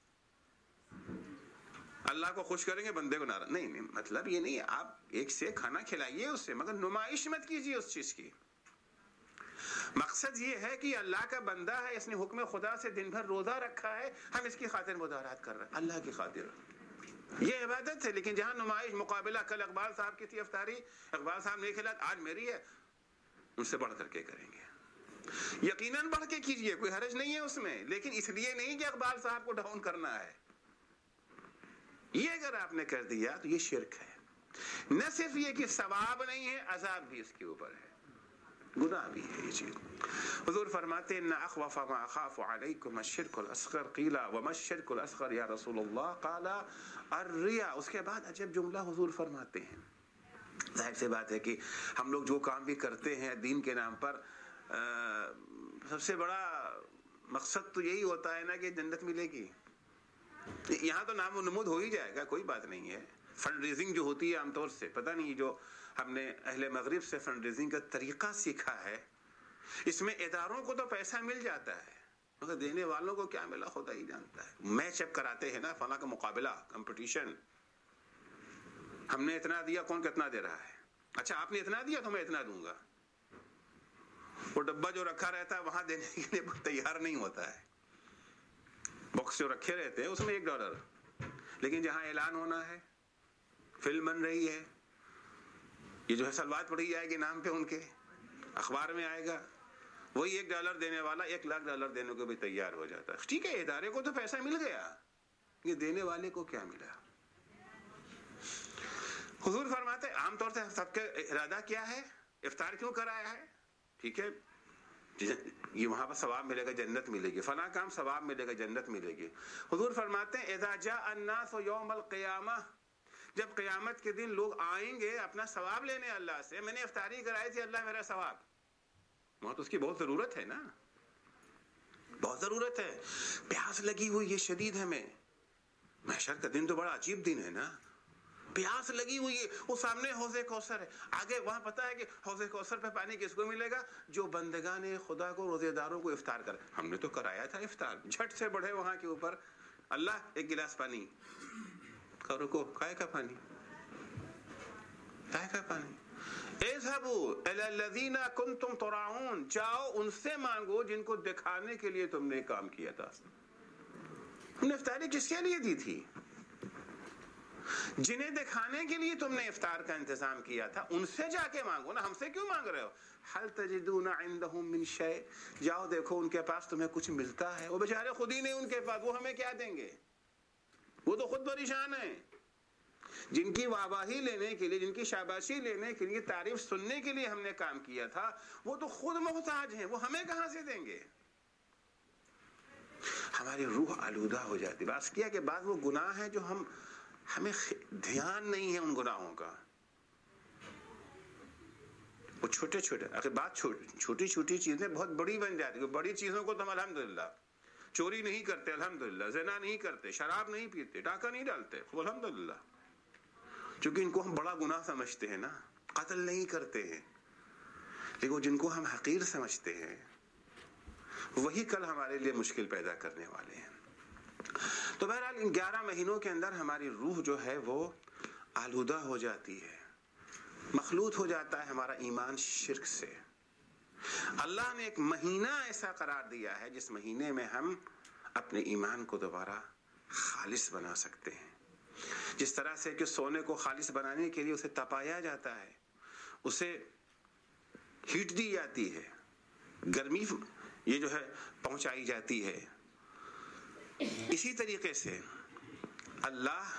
اللہ کو خوش کریں گے بندے کو ناراض، نہیں نہیں، مطلب یہ نہیں ہے، آپ ایک سے کھانا کھلائیے اس سے، مگر نمائش مت کیجیے اس چیز کی۔ مقصد یہ ہے کہ اللہ کا بندہ ہے، اس نے حکم خدا سے دن بھر روزہ رکھا ہے، ہم اس کی خاطر مدارات کر رہے ہیں، اللہ کی خاطر، یہ عبادت ہے۔ لیکن جہاں نمائش، مقابلہ، کل اقبال صاحب کی تھی افطاری، اقبال صاحب نے کھلایا، آج میری ہے، ان سے بڑھ کر کے کریں گے، یقیناً بڑھ کے کیجیے، کوئی حرج نہیں ہے اس میں، لیکن اس لیے نہیں کہ اقبال صاحب کو ڈاؤن کرنا ہے۔ یہ اگر آپ نے کر دیا تو یہ شرک ہے، نہ صرف یہ کہ ثواب نہیں ہے، عذاب بھی اس کے اوپر ہے، گناہ بھی ہے یہ چیز۔ حضور فرماتے ہیں ان اخوف ما اخاف علیکم الشرک الاصغر، قیل وما الشرک الاصغر یا رسول اللہ، قال الریا۔ اس کے بعد عجب جملہ حضور فرماتے ہیں، ظاہر سی بات ہے کہ ہم لوگ جو کام بھی کرتے ہیں دین کے نام پر، سب سے بڑا مقصد تو یہی ہوتا ہے نا کہ جنت ملے گی۔ یہاں تو نام و نمود ہو ہی جائے گا، کوئی بات نہیں ہے۔ فنڈ ریزنگ جو ہوتی ہے عام طور سے، پتہ نہیں جو ہم نے اہل مغرب سے فنڈ ریزنگ کا طریقہ سیکھا ہے، اس میں اداروں کو تو پیسہ مل جاتا ہے مگر دینے والوں کو کیا ملا خدا ہی جانتا ہے۔ میچ اپ کراتے ہیں نا، فلاں کا مقابلہ، کمپٹیشن، ہم نے اتنا دیا، کون کتنا دے رہا ہے، اچھا آپ نے اتنا دیا تو میں اتنا دوں گا۔ وہ ڈبہ جو رکھا رہتا ہے وہاں دینے کے لیے تیار نہیں ہوتا ہے، باکس جو رکھے رہتے ہیں اس میں ایک ڈالر، لیکن جہاں اعلان ہونا ہے، فلم بن رہی ہے، یہ جو ہے سلوات پڑھی جائے گی نام پہ ان کے، اخبار میں آئے گا، وہی ایک ڈالر دینے والا ایک لاکھ ڈالر دینے کو بھی تیار ہو جاتا ہے۔ ٹھیک ہے ادارے کو تو پیسہ مل گیا، یہ دینے والے کو کیا ملا؟ حضور فرماتے ہیں عام طور سے سب کا ارادہ کیا ہے، افطار کیوں کرایا ہے، ٹھیک ہے یہ وہاں پر ثواب ملے گا، جنت ملے گی، فلاں کام ثواب ملے گا، جنت ملے گی۔ حضور فرماتے ہیں اذا جاء الناس یوم القیامہ، جب قیامت کے دن لوگ آئیں گے اپنا ثواب لینے اللہ سے، میں نے افطاری کرائی تھی اللہ میرا ثواب، وہاں تو اس کی بہت ضرورت ہے نا، بہت ضرورت ہے، پیاس لگی ہوئی ہے شدید ہمیں، محشر کا دن تو بڑا عجیب دن ہے نا، پیاس لگی ہوئی ہے، وہ سامنے حوض کوثر ہے، آگے وہاں پتہ ہے کہ حوض کوثر پہ پانی کس کو ملے گا، جو بندگان خدا کو، روزے داروں کو افطار کرے۔ ہم نے تو کرایا تھا افطار، جھٹ سے بڑھے وہاں کے اوپر، اللہ ایک گلاس پانی، رکو کائے کا پانی، کائے کا پانی، اذهبوا الى الذين كنتم تراؤون، جاؤ ان سے مانگو جن کو دکھانے کے لیے تم نے کام کیا تھا۔ تم نے افطاری کس کے لیے دی تھی؟ جنہیں دکھانے کے لیے تم نے افطار کا انتظام کیا تھا، ان سے جا کے مانگو نا، ہم سے کیوں مانگ رہے ہو؟ هل تجدون عندهم من شيء، جاؤ دیکھو ان کے پاس تمہیں کچھ ملتا ہے، وہ بیچارے خود ہی نہیں ان کے پاس، وہ ہمیں کیا دیں گے، وہ تو خود پریشان ہیں، جن کی واہواہی لینے کے لیے، جن کی شاباشی لینے کے لیے، تعریف سننے کے لیے ہم نے کام کیا تھا، وہ تو خود محتاج ہیں، وہ ہمیں کہاں سے دیں گے؟ ہماری روح آلودہ ہو جاتی۔ بات کیا کہ بعض وہ گناہ ہیں جو ہم ہمیں دھیان نہیں ہے ان گناہوں کا، وہ چھوٹے چھوٹے، اگر بات چھوٹی چھوٹی چیزیں بہت بڑی بن جاتی ہیں، بڑی چیزوں کو تو ہم الحمدللہ چوری نہیں کرتے، الحمدللہ زنا نہیں کرتے، شراب نہیں پیتے، ڈاکہ نہیں ڈالتے، الحمدللہ، چونکہ ان کو ہم بڑا گناہ سمجھتے ہیں نا، قتل نہیں کرتے ہیں، لیکن جن کو ہم حقیر سمجھتے ہیں وہی کل ہمارے لیے مشکل پیدا کرنے والے ہیں۔ تو بہرحال ان گیارہ مہینوں کے اندر ہماری روح جو ہے وہ آلودہ ہو جاتی ہے، مخلوط ہو جاتا ہے ہمارا ایمان شرک سے۔ اللہ نے ایک مہینہ ایسا قرار دیا ہے جس مہینے میں ہم اپنے ایمان کو دوبارہ خالص بنا سکتے ہیں، جس طرح سے کہ سونے کو خالص بنانے کے لیے اسے تپایا جاتا ہے، اسے ہیٹ دی جاتی ہے، گرمی یہ جو ہے پہنچائی جاتی ہے، اسی طریقے سے اللہ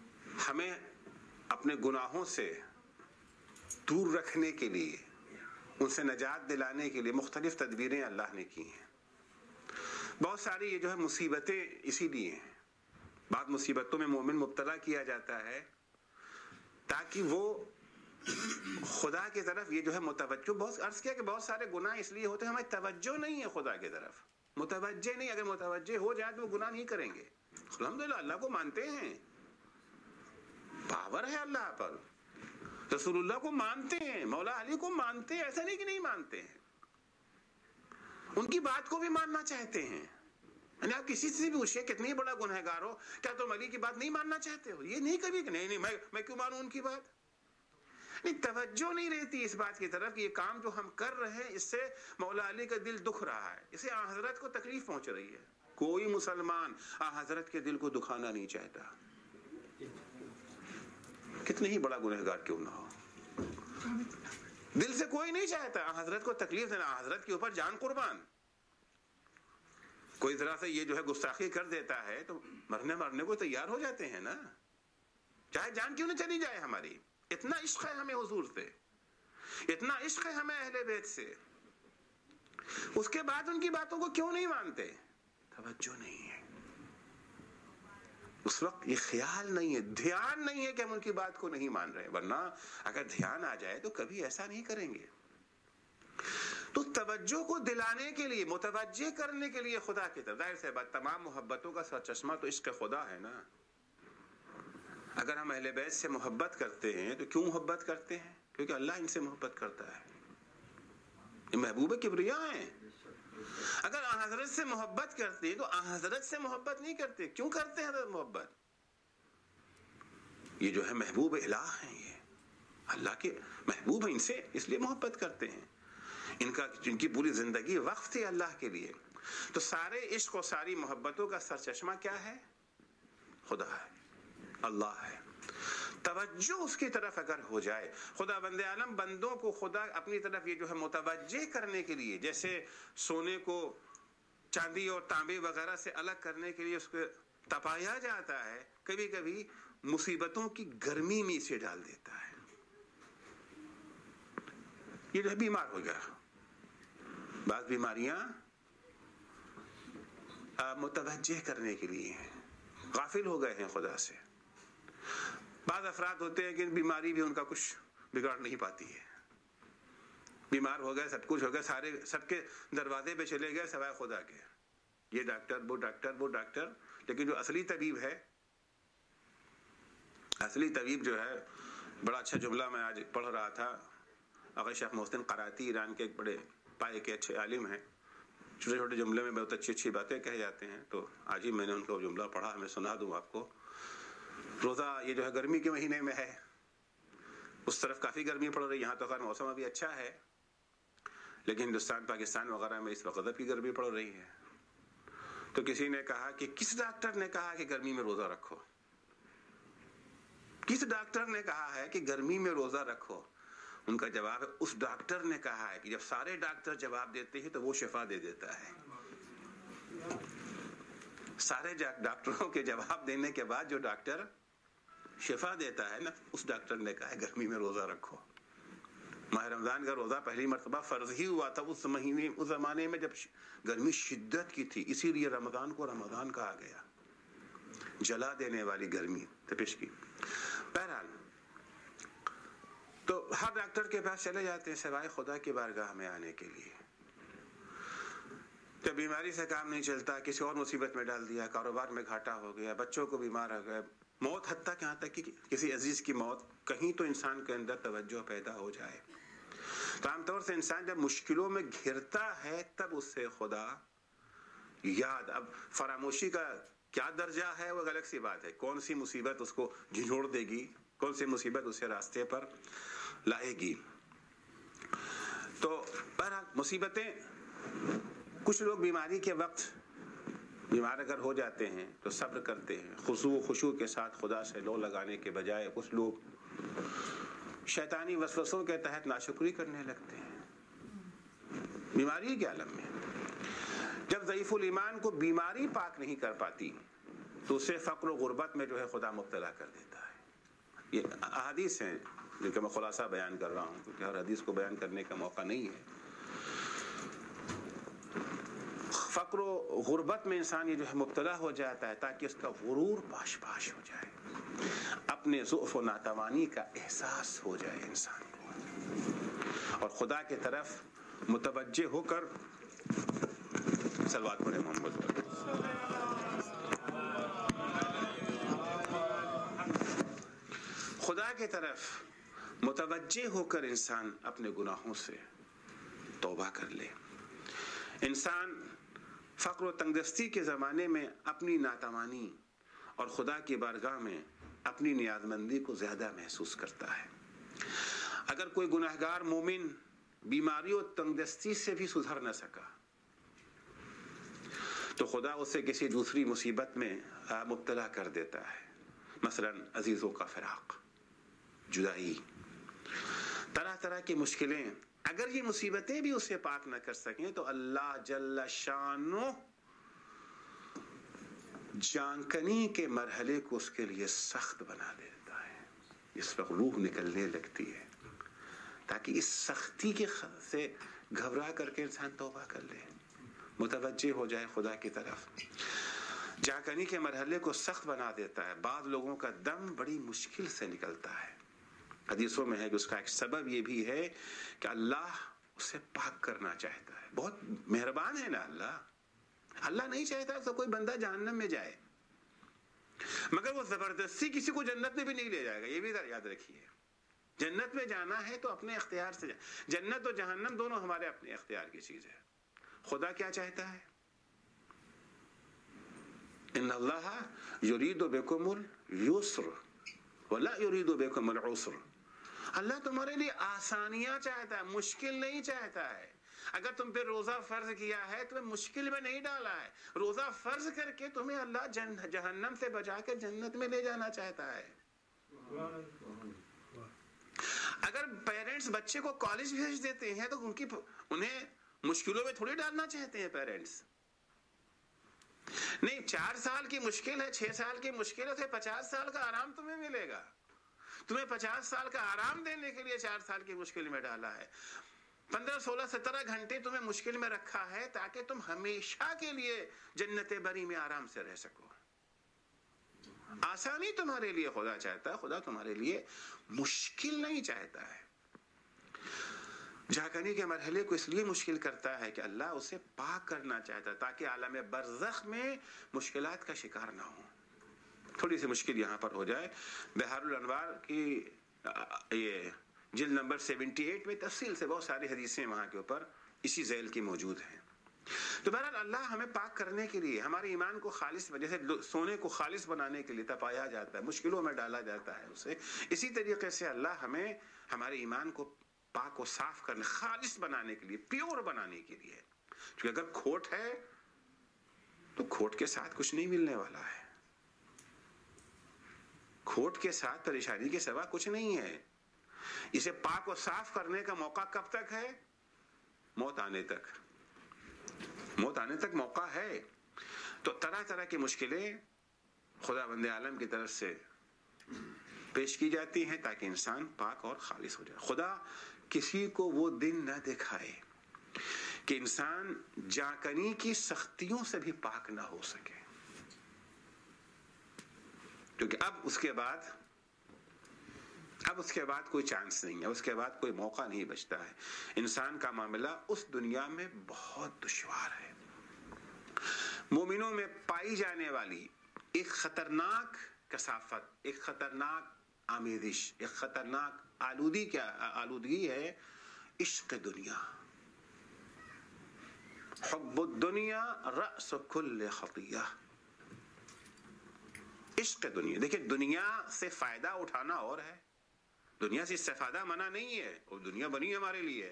ہمیں اپنے گناہوں سے دور رکھنے کے لیے ان سے نجات دلانے کے لیے مختلف تدبیریں اللہ نے کی ہیں. بہت ساری یہ جو ہے مصیبتیں اسی لیے ہیں. بعض مصیبتوں میں مومن مبتلا کیا جاتا ہے تاکہ وہ خدا کی طرف یہ جو ہے متوجہ. بہت عرض کیا کہ بہت سارے گناہ اس لیے ہوتے ہیں ہماری توجہ نہیں ہے خدا کی طرف, متوجہ نہیں. اگر متوجہ ہو جائے تو وہ گناہ نہیں کریں گے. الحمدللہ اللہ کو مانتے ہیں, پاور ہے اللہ پر, رسول اللہ کو مانتے ہیں, مولا علی کو مانتے ہیں, ایسا نہیں کہ نہیں مانتے ہیں, ان کی بات کو بھی ماننا چاہتے ہیں. یعنی آپ کسی سے بھی پوچھیں کتنی بڑا گنہگار ہو, کیا تم علی کی بات نہیں ماننا چاہتے ہو؟ یہ نہیں کبھی کہ نہیں نہیں میں میں کیوں مانوں ان کی بات. نہیں, توجہ نہیں رہتی اس بات کی طرف کہ یہ کام جو ہم کر رہے ہیں اس سے مولا علی کا دل دکھ رہا ہے, اسے آن حضرت کو تکلیف پہنچ رہی ہے. کوئی مسلمان آن حضرت کے دل کو دکھانا نہیں چاہتا, کتنے ہی بڑا گنہگار کیوں نہ ہو. دل سے کوئی نہیں چاہتا آن حضرت کو تکلیف دینا, آن حضرت کے اوپر جان قربان. کوئی طرح سے یہ جو ہے گستاخی کر دیتا ہے تو مرنے مرنے کو تیار ہو جاتے ہیں نا, چاہے جان کیوں نہ چلی جائے ہماری. اتنا عشق ہے ہمیں حضور سے, اتنا عشق ہے ہمیں اہل بیت سے, اس کے بعد ان کی باتوں کو کیوں نہیں مانتے؟ توجہ نہیں ہے اس وقت, یہ خیال نہیں ہے, دھیان نہیں ہے کہ ہم ان کی بات کو نہیں مان رہے. ورنہ اگر دھیان آ جائے تو کبھی ایسا نہیں کریں گے. تو توجہ کو دلانے کے لیے, متوجہ کرنے کے لیے خدا کی طرف, ظاہر سی بات تمام محبتوں کا سرچشمہ تو عشق خدا ہے نا. اگر ہم اہل بیت سے محبت کرتے ہیں تو کیوں محبت کرتے ہیں؟ کیونکہ اللہ ان سے محبت کرتا ہے, یہ محبوب کبریا ہیں. اگر آن حضرت سے محبت کرتے ہیں تو آن حضرت سے محبت نہیں کرتے. کیوں کرتے ہیں حضرت محبت؟ یہ جو ہے محبوب الہ ہیں, یہ اللہ کے محبوب ہیں, ان سے اس لیے محبت کرتے ہیں. ان کا جن کی پوری زندگی وقف تھی اللہ کے لیے. تو سارے عشق و ساری محبتوں کا سرچشمہ کیا ہے؟ خدا ہے, اللہ ہے. توجہ اس کی طرف اگر ہو جائے, خدا بند عالم بندوں کو خدا اپنی طرف یہ جو ہے متوجہ کرنے کے لیے, جیسے سونے کو چاندی اور تانبے وغیرہ سے الگ کرنے کے لیے اس کو تپایا جاتا ہے, کبھی کبھی مصیبتوں کی گرمی میں اسے ڈال دیتا ہے. یہ جو ہے بیمار ہو گیا, بعض بیماریاں متوجہ کرنے کے لیے ہیں, غافل ہو گئے ہیں خدا سے. بعض افراد ہوتے ہیں کہ بیماری بھی ان کا کچھ بگاڑ نہیں پاتی ہے, بیمار ہو گئے, سب کچھ ہو گیا, سارے سب کے دروازے پہ چلے گئے سوائے خدا کے, یہ ڈاکٹر وہ ڈاکٹر وہ ڈاکٹر. لیکن جو اصلی طبیب ہے, اصلی طبیب جو ہے, بڑا اچھا جملہ میں آج پڑھ رہا تھا, آقا شیخ محسن قراتی ایران کے ایک بڑے پائے کے اچھے عالم ہیں, چھوٹے چھوٹے جملے میں بہت اچھی اچھی باتیں کہے جاتے ہیں. تو آج ہی میں نے ان کا جملہ پڑھا, میں سنا دوں آپ کو. روزہ یہ جو ہے گرمی کے مہینے میں ہے, اس طرف کافی گرمی پڑ رہی, یہاں تو خیر موسم ابھی اچھا ہے, لیکن ہندوستان پاکستان وغیرہ میں اس وقت غضب کی گرمی پڑ رہی ہے. تو کسی نے کہا کہ کس ڈاکٹر نے کہا کہ گرمی میں روزہ رکھو, کس ڈاکٹر نے کہا ہے کہ گرمی میں روزہ رکھو؟ ان کا جواب ہے, اس ڈاکٹر نے کہا ہے کہ جب سارے ڈاکٹر جواب دیتے ہیں تو وہ شفا دے دیتا ہے. سارے ڈاکٹروں کے جواب دینے کے بعد جو ڈاکٹر شفا دیتا ہے نا, اس ڈاکٹر نے کہا ہے گرمی میں روزہ رکھو. ماہ رمضان کا روزہ پہلی مرتبہ فرض ہی ہوا تھا اس مہینے, اس زمانے میں جب گرمی شدت کی تھی, اسی لیے رمضان کو رمضان کہا گیا, جلا دینے والی گرمی تپش کی. بہرحال تو ہر ڈاکٹر کے پاس چلے جاتے ہیں سوائے خدا کی بارگاہ میں آنے کے لیے. جب بیماری سے کام نہیں چلتا, کسی اور مصیبت میں ڈال دیا, کاروبار میں گھاٹا ہو گیا, بچوں کو بیمار ہو گئے, موت, حتیٰ کہ یہاں تک کہ کسی عزیز کی موت, کہیں تو انسان کے اندر توجہ پیدا ہو جائے. تو عام طور سے انسان جب مشکلوں میں گھرتا ہے تب اس سے خدا یاد. اب فراموشی کا کیا درجہ ہے وہ الگ سی بات ہے, کون سی مصیبت اس کو جھنجھوڑ دے گی, کون سی مصیبت اسے راستے پر لائے گی. تو بہرحال مصیبتیں, کچھ لوگ بیماری کے وقت بیمار اگر ہو جاتے ہیں تو صبر کرتے ہیں, خضوع و خشوع کے ساتھ خدا سے لو لگانے کے بجائے کچھ لوگ شیطانی وسوسوں کے تحت ناشکری کرنے لگتے ہیں بیماری کے عالم میں. جب ضعیف الایمان کو بیماری پاک نہیں کر پاتی تو اسے فقر و غربت میں جو ہے خدا مبتلا کر دیتا ہے. یہ احادیث ہیں جن کا میں خلاصہ بیان کر رہا ہوں کیونکہ ہر حدیث کو بیان کرنے کا موقع نہیں ہے. فقر و غربت میں انسان یہ جو ہے مبتلا ہو جاتا ہے تاکہ اس کا غرور پاش پاش ہو جائے, اپنے ضعف و ناتوانی کا احساس ہو جائے انسان کو, اور خدا کی طرف متوجہ ہو کر صلوات پڑھے محمد پر. خدا کی طرف متوجہ ہو کر انسان اپنے گناہوں سے توبہ کر لے. انسان فقر و تنگدستی کے زمانے میں اپنی ناتوانی اور خدا کی بارگاہ میں اپنی نیاز مندی کو زیادہ محسوس کرتا ہے. اگر کوئی گناہگار مومن بیماری و تنگدستی سے بھی سدھر نہ سکا تو خدا اسے کسی دوسری مصیبت میں مبتلا کر دیتا ہے, مثلا عزیزوں کا فراق, جدائی, طرح طرح کی مشکلیں. اگر یہ مصیبتیں بھی اسے پاک نہ کر سکیں تو اللہ جل شانہ جانکنی کے مرحلے کو اس کے لیے سخت بنا دیتا ہے. اس وقت روح نکلنے لگتی ہے تاکہ اس سختی کے سے گھبرا کر کے انسان توبہ کر لے, متوجہ ہو جائے خدا کی طرف. جانکنی کے مرحلے کو سخت بنا دیتا ہے. بعض لوگوں کا دم بڑی مشکل سے نکلتا ہے. حدیثوں میں ہے کہ اس کا ایک سبب یہ بھی ہے کہ اللہ اسے پاک کرنا چاہتا ہے. بہت مہربان ہے نا اللہ. اللہ نہیں چاہتا تو کوئی بندہ جہنم میں جائے, مگر وہ زبردستی کسی کو جنت میں بھی نہیں لے جائے گا. یہ بھی یاد رکھیے, جنت میں جانا ہے تو اپنے اختیار سے جائے. جنت و جہنم دونوں ہمارے اپنے اختیار کی چیز ہے. خدا کیا چاہتا ہے؟ ان اللہ یرید بکم اليسر ولا یرید بکم العسر. اللہ تمہارے لیے آسانیاں چاہتا ہے, مشکل نہیں چاہتا ہے. اگر تم پہ روزہ فرض کیا ہے تمہیں مشکل میں نہیں ڈالا ہے. روزہ فرض کر کے تمہیں اللہ جن جہنم سے بچا کے جنت میں لے جانا چاہتا ہے. اگر پیرنٹس بچے کو کالج بھیج دیتے ہیں تو ان کی انہیں مشکلوں میں تھوڑی ڈالنا چاہتے ہیں پیرنٹس. نہیں, چار سال کی مشکل ہے, چھ سال کی مشکل ہے, پچاس سال کا آرام تمہیں ملے گا. تمہیں پچاس سال کا آرام دینے کے لیے چار سال کی مشکل میں ڈالا ہے. پندرہ سولہ سترہ گھنٹے تمہیں مشکل میں رکھا ہے تاکہ تم ہمیشہ کے لیے جنت بری میں آرام سے رہ سکو. آسانی تمہارے لیے خدا چاہتا ہے, خدا تمہارے لیے مشکل نہیں چاہتا ہے. جھاکنی کے مرحلے کو اس لیے مشکل کرتا ہے کہ اللہ اسے پاک کرنا چاہتا ہے تاکہ عالم برزخ میں مشکلات کا شکار نہ ہو. تھوڑی سی مشکل یہاں پر ہو جائے. بہار الانوار کی یہ جلد نمبر سیونٹی ایٹ میں تفصیل سے بہت ساری حدیثیں وہاں کے اوپر اسی ذیل کی موجود ہیں. تو بہرحال اللہ ہمیں پاک کرنے کے لیے, ہمارے ایمان کو خالص, جیسے سونے کو خالص بنانے کے لیے تپایا جاتا ہے, مشکلوں میں ڈالا جاتا ہے اسے, اسی طریقے سے اللہ ہمیں ہمارے ایمان کو پاک و صاف کرنے, خالص بنانے کے لیے, پیور بنانے کے لیے. کیونکہ اگر کھوٹ ہے تو کھوٹ کے ساتھ کچھ نہیں ملنے والا ہے. کھوٹ کے ساتھ پریشانی کے سوا کچھ نہیں ہے. اسے پاک و صاف کرنے کا موقع کب تک ہے؟ موت آنے تک. موت آنے تک موقع ہے. تو طرح طرح کی مشکلیں خدا بند عالم کی طرف سے پیش کی جاتی ہیں تاکہ انسان پاک اور خالص ہو جائے. خدا کسی کو وہ دن نہ دکھائے کہ انسان جاکنی کی سختیوں سے بھی پاک نہ ہو سکے, کیونکہ اب اس کے بعد اب اس کے بعد کوئی چانس نہیں ہے, اس کے بعد کوئی موقع نہیں بچتا ہے. انسان کا معاملہ اس دنیا میں بہت دشوار ہے. مومنوں میں پائی جانے والی ایک خطرناک کثافت, ایک خطرناک آمیزش, ایک خطرناک آلودی کیا آلودگی ہے عشق دنیا. حب الدنیا رأس کل خطیہ. عشق دنیا. دیکھیں, دنیا سے فائدہ اٹھانا اور ہے, دنیا سے استفادہ منع نہیں ہے, اور دنیا بنی ہمارے لیے.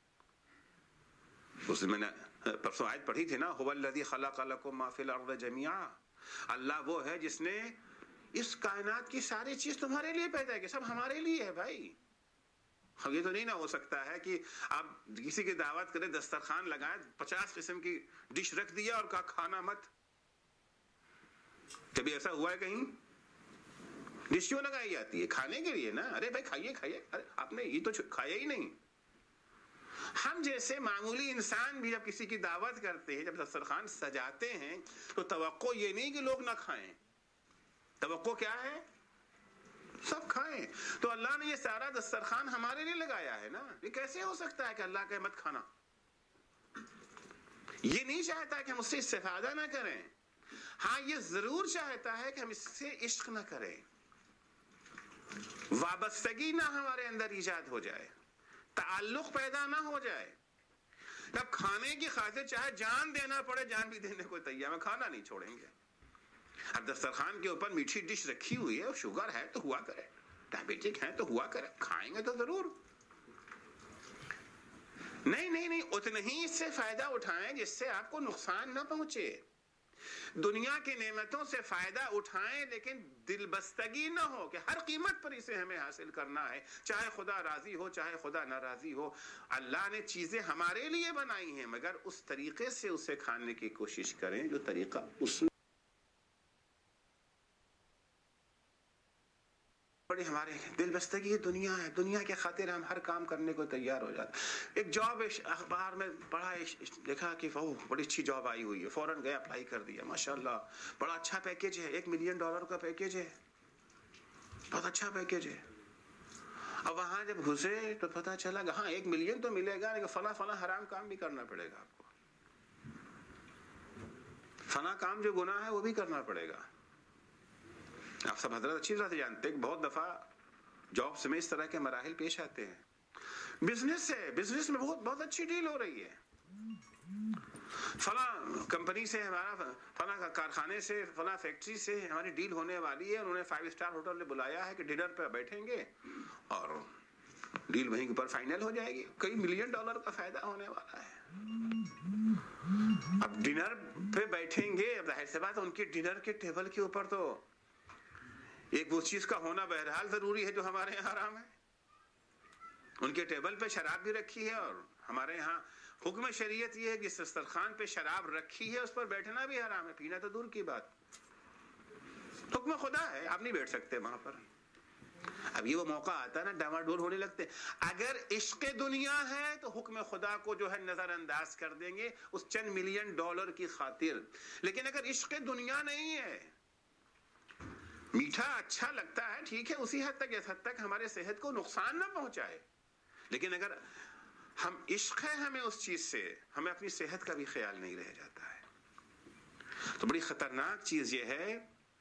اس میں نے پرسوں آیت پڑھی تھی نا, هو الذی خلق لکم ما فی الارض جميعا. اللہ وہ ہے جس نے اس کائنات کی ساری چیز تمہارے لیے پیدا کی, سب ہمارے لیے ہے بھائی. یہ تو نہیں نہ ہو سکتا ہے کہ آپ کسی کی دعوت کریں, دسترخوان لگائیں, پچاس قسم کی ڈش رکھ دیا اور کہا کھانا مت. کبھی ایسا ہوا ہے کہیں؟ ڈش کیوں لگائی جاتی ہے؟ کھانے کے لیے نا. ارے بھائی کھائیے کھائیے. ارے آپ نے یہ تو کھایا ہی نہیں. ہم جیسے معمولی انسان بھی جب کسی کی دعوت کرتے ہیں، جب دسترخوان سجاتے ہیں، تو توقع یہ نہیں کہ لوگ نہ کھائیں. توقع کیا ہے؟ سب کھائیں. تو اللہ نے یہ سارا دسترخوان ہمارے لیے لگایا ہے نا. یہ کیسے ہو سکتا ہے کہ اللہ کہے مت کھانا؟ یہ نہیں چاہتا کہ ہم اس سے استفادہ نہ کریں. ہاں یہ ضرور چاہتا ہے کہ ہم اس سے عشق نہ کریں، وابستگی نہ ہمارے اندر ایجاد ہو جائے، تعلق پیدا نہ ہو جائے. اب کھانے کی خاطر چاہے جان دینا پڑے، جان بھی دینے کو تیار، کھانا نہیں چھوڑیں گے. اب دسترخوان کے اوپر میٹھی ڈش رکھی ہوئی ہے، شوگر ہے تو ہوا کرے، ڈائبیٹک ہے تو ہوا کرے، کھائیں گے تو ضرور. نہیں نہیں نہیں اتنا ہی اس سے فائدہ اٹھائیں جس سے آپ کو نقصان نہ پہنچے. دنیا کی نعمتوں سے فائدہ اٹھائیں لیکن دل بستگی نہ ہو کہ ہر قیمت پر اسے ہمیں حاصل کرنا ہے، چاہے خدا راضی ہو چاہے خدا ناراضی ہو. اللہ نے چیزیں ہمارے لیے بنائی ہیں، مگر اس طریقے سے اسے کھانے کی کوشش کریں جو طریقہ اس نے بڑی ہمارے دل بستگی. دنیا ہے، دنیا کے خاطر ہم ہر کام کرنے کو تیار ہو جاتے. ایک جاب اخبار میں پڑھا، دیکھا کہ وہ بڑی اچھی جاب آئی ہوئی ہے، فوراً گیا اپلائی کر دیا. ماشاءاللہ بڑا اچھا پیکیج ہے، ایک ملین ڈالر کا پیکیج ہے، بہت اچھا پیکیج ہے. اب وہاں جب گھسے تو پتہ چلا کہ ہاں ایک ملین تو ملے گا لیکن فلاں فلاں حرام کام بھی کرنا پڑے گا آپ کو، فلاں کام جو گناہ ہے وہ بھی کرنا پڑے گا. آپ سب حضرت اچھی طرح سے جانتے ہیں کہ بہت دفعہ جابس میں اس طرح کے مراحل پیش آتے ہیں. بزنس سے بزنس میں بہت بہت اچھی ڈیل ہو رہی ہے، فلاں کمپنی سے ہمارا، فلاں کارخانے سے، فلاں فیکٹری سے ہماری ڈیل ہونے والی ہے. انہوں نے فائیو اسٹار ہوٹل نے بلایا ہے کہ ڈنر پہ بیٹھیں گے اور ڈیل وہیں پر فائنل ہو جائے گی. کئی ملین ڈالر کا فائدہ ہونے والا ہے. اب ڈنر پہ بیٹھیں گے، اب ظاہر سی بات ان کے ڈنر کے ٹیبل کے اوپر تو ایک وہ چیز کا ہونا بہرحال ضروری ہے جو ہمارے یہاں حرام ہے. ان کے ٹیبل پہ شراب بھی رکھی ہے، اور ہمارے یہاں حکم شریعت یہ ہے کہ جس دسترخوان پہ شراب رکھی ہے اس پر بیٹھنا بھی حرام ہے، پینا تو دور کی بات. حکم خدا ہے، آپ نہیں بیٹھ سکتے وہاں پر. اب یہ وہ موقع آتا ہے نا ڈاما ڈول ہونے لگتے. اگر عشق دنیا ہے تو حکم خدا کو جو ہے نظر انداز کر دیں گے اس چند ملین ڈالر کی خاطر. لیکن اگر عشق دنیا نہیں ہے، میٹھا اچھا لگتا ہے ٹھیک ہے اسی حد تک، اس حد تک ہمارے صحت کو نقصان نہ پہنچائے، لیکن اگر ہم عشق ہے ہمیں اس چیز سے، ہمیں اپنی صحت کا بھی خیال نہیں رہ جاتا ہے. تو بڑی خطرناک چیز یہ ہے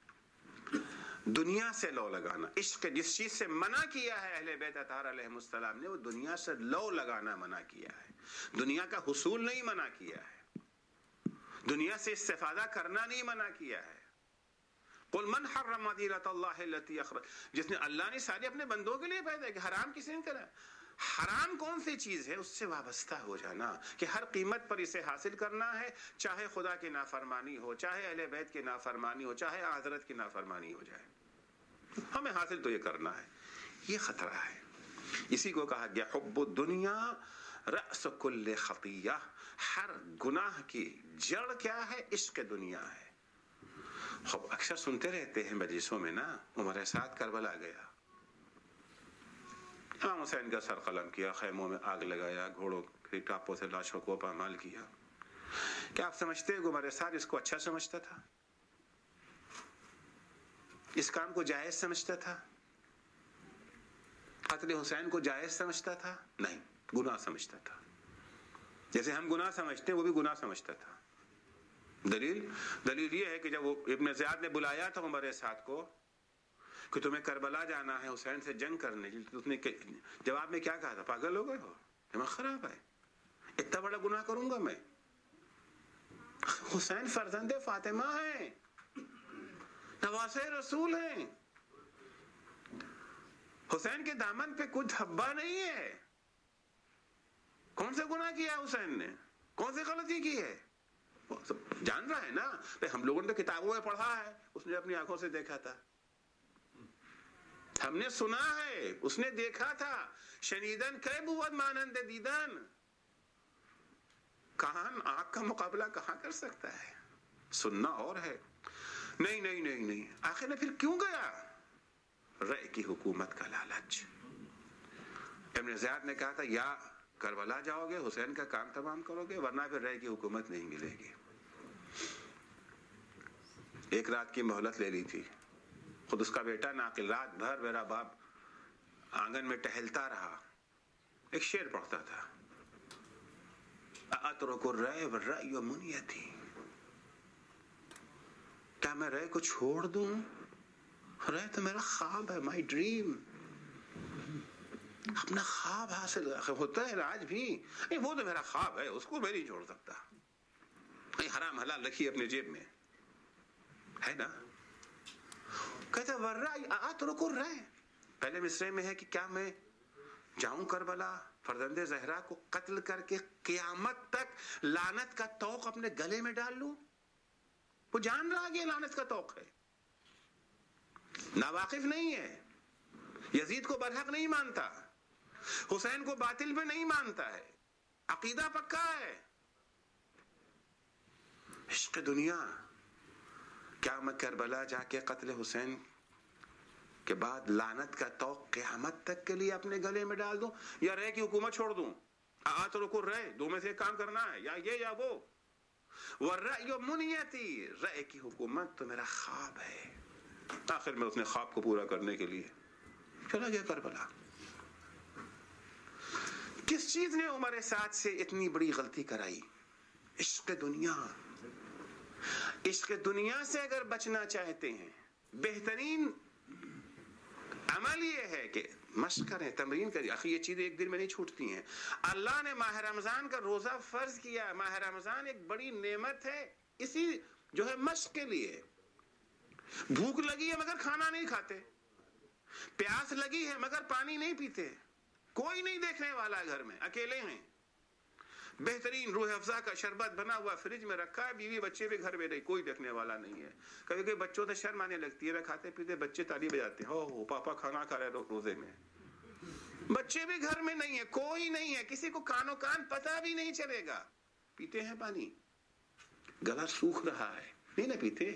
دنیا سے لو لگانا. عشق جس چیز سے منع کیا ہے اہل بیت اطہار علیہم السلام نے، وہ دنیا سے لو لگانا منع کیا ہے. دنیا کا حصول نہیں منع کیا ہے، دنیا سے استفادہ کرنا نہیں منع کیا ہے. قل من حرم زینۃ اللہ التی اخرج، جس نے اللہ نے سارے اپنے بندوں کے لیے پیدا کیا، حرام کسی نے کرا. حرام کون سی چیز ہے؟ اس سے وابستہ ہو جانا کہ ہر قیمت پر اسے حاصل کرنا ہے، چاہے خدا کی نافرمانی ہو، چاہے اہل بیت کی نافرمانی ہو، چاہے حضرت کی نافرمانی ہو جائے، ہمیں حاصل تو یہ کرنا ہے. یہ خطرہ ہے. اسی کو کہا گیا حب الدنیا رأس کل خطیہ. ہر گناہ کی جڑ کیا ہے؟ عشق دنیا ہے. خب اکثر سنتے رہتے ہیں مجلسوں میں نا، عمر سعد کربلا گیا، امام حسین کا سر قلم کیا، خیموں میں آگ لگایا، گھوڑوں کے ٹاپوں سے لاشوں کو پامال کیا. کیا آپ سمجھتے ہیں کہ عمر سعد اس کو اچھا سمجھتا تھا؟ اس کام کو جائز سمجھتا تھا؟ قتل حسین کو جائز سمجھتا تھا؟ نہیں، گناہ سمجھتا تھا. جیسے ہم گناہ سمجھتے ہیں وہ بھی گناہ سمجھتا تھا. دلیل دلیل یہ ہے کہ جب وہ ابن زیاد نے بلایا تھا عمر سعد کو کہ تمہیں کربلا جانا ہے حسین سے جنگ کرنے، اس نے جواب میں کیا کہا تھا؟ پاگل ہو گئے ہو، دماغ خراب ہے، اتنا بڑا گناہ کروں گا میں؟ حسین فرزند فاطمہ ہیں، نواسہ رسول ہیں، حسین کے دامن پہ کچھ دھبا نہیں ہے. کون سے گناہ کیا حسین نے؟ کون سی غلطی کی ہے؟ جان رہا ہے نا، ہم لوگوں نے تو کتابوں میں پڑھا ہے، اس نے اپنی آنکھوں سے دیکھا تھا، ہم نے سنا ہے، اس نے دیکھا تھا. شنیدن کئی بود مانند دیدن، کان آنکھ کا مقابلہ کہاں کر سکتا ہے؟ سننا اور ہے. نہیں نہیں نہیں نہیں آخر نے پھر کیوں گیا؟ رأی کی حکومت کا لالچ. ابن زیاد نے کہا تھا یا کربلا جاؤ گے حسین کا کام تمام کرو گے ورنہ پھر رأی کی حکومت نہیں ملے گی. ایک رات کی مہلت لے لی تھی. خود اس کا بیٹا ناقل رات بھر میرا باپ آنگن میں ٹہلتا رہا, ایک شعر پڑھتا تھا, اترک الرأی والرأی منیتی, کیا میں رأی کو چھوڑ دوں؟ رأی تو میرا خواب ہے, مائی ڈریم, اپنا خواب حاصل ہوتا ہے آج بھی. وہ تو میرا خواب ہے, اس کو میں نہیں چھوڑ سکتا. حرام حلال رکھیے اپنے جیب میں, ہے نا. کہتے والرأی اترک الرأی, پہلے مصرے میں ہے کہ کیا میں جاؤں کربلا فرزند زہرا کو قتل کر کے قیامت تک لعنت کا طوق اپنے گلے میں ڈال لوں؟ وہ جان رہا کہ یہ لعنت کا طوق ہے, ناواقف نہیں ہے, یزید کو برحق نہیں مانتا, حسین کو باطل پہ نہیں مانتا ہے, عقیدہ پکا ہے. عشق دنیا, کیا میں کربلا جا کے قتل حسین کے بعد لعنت کا طوق قیامت تک کے لیے اپنے گلے میں ڈال دوں, یا رأی کی حکومت چھوڑ دوں؟ اترک الرأی, دو میں سے ایک کام کرنا ہے, یا یہ یا وہ. والرأی منیتی, رأی کی حکومت تو میرا خواب ہے. آخر میں اس نے خواب کو پورا کرنے کے لیے چلا گیا کربلا. کس چیز نے عمر سعد سے اتنی بڑی غلطی کرائی؟ عشق دنیا. عشق دنیا سے اگر بچنا چاہتے ہیں, بہترین عمل یہ ہے کہ مشق کریں, تمرین کریں. آخر یہ چیزیں ایک دن میں نہیں چھوٹتی ہیں. اللہ نے ماہ رمضان کا روزہ فرض کیا. ماہ رمضان ایک بڑی نعمت ہے اسی جو ہے مشق کے لیے. بھوک لگی ہے مگر کھانا نہیں کھاتے, پیاس لگی ہے مگر پانی نہیں پیتے, کوئی نہیں دیکھنے والا گھر میں, اکیلے ہیں. بہترین روح افزا کا شربت بنا ہوا فریج میں رکھا ہے, بیوی بچے بھی گھر میں نہیں, کوئی دیکھنے والا نہیں ہے. کبھی کبھی بچوں سے شرم آنے لگتی ہے, کھاتے پیتے بچے تالی بجاتے ہیں, ہو پاپا کھانا کھا رہے روزے میں. بچے بھی گھر میں نہیں ہے, کوئی نہیں ہے, کسی کو کانوں کان پتہ بھی نہیں چلے گا. پیتے ہیں پانی, گلا سوکھ رہا ہے, نہیں نہ پیتے.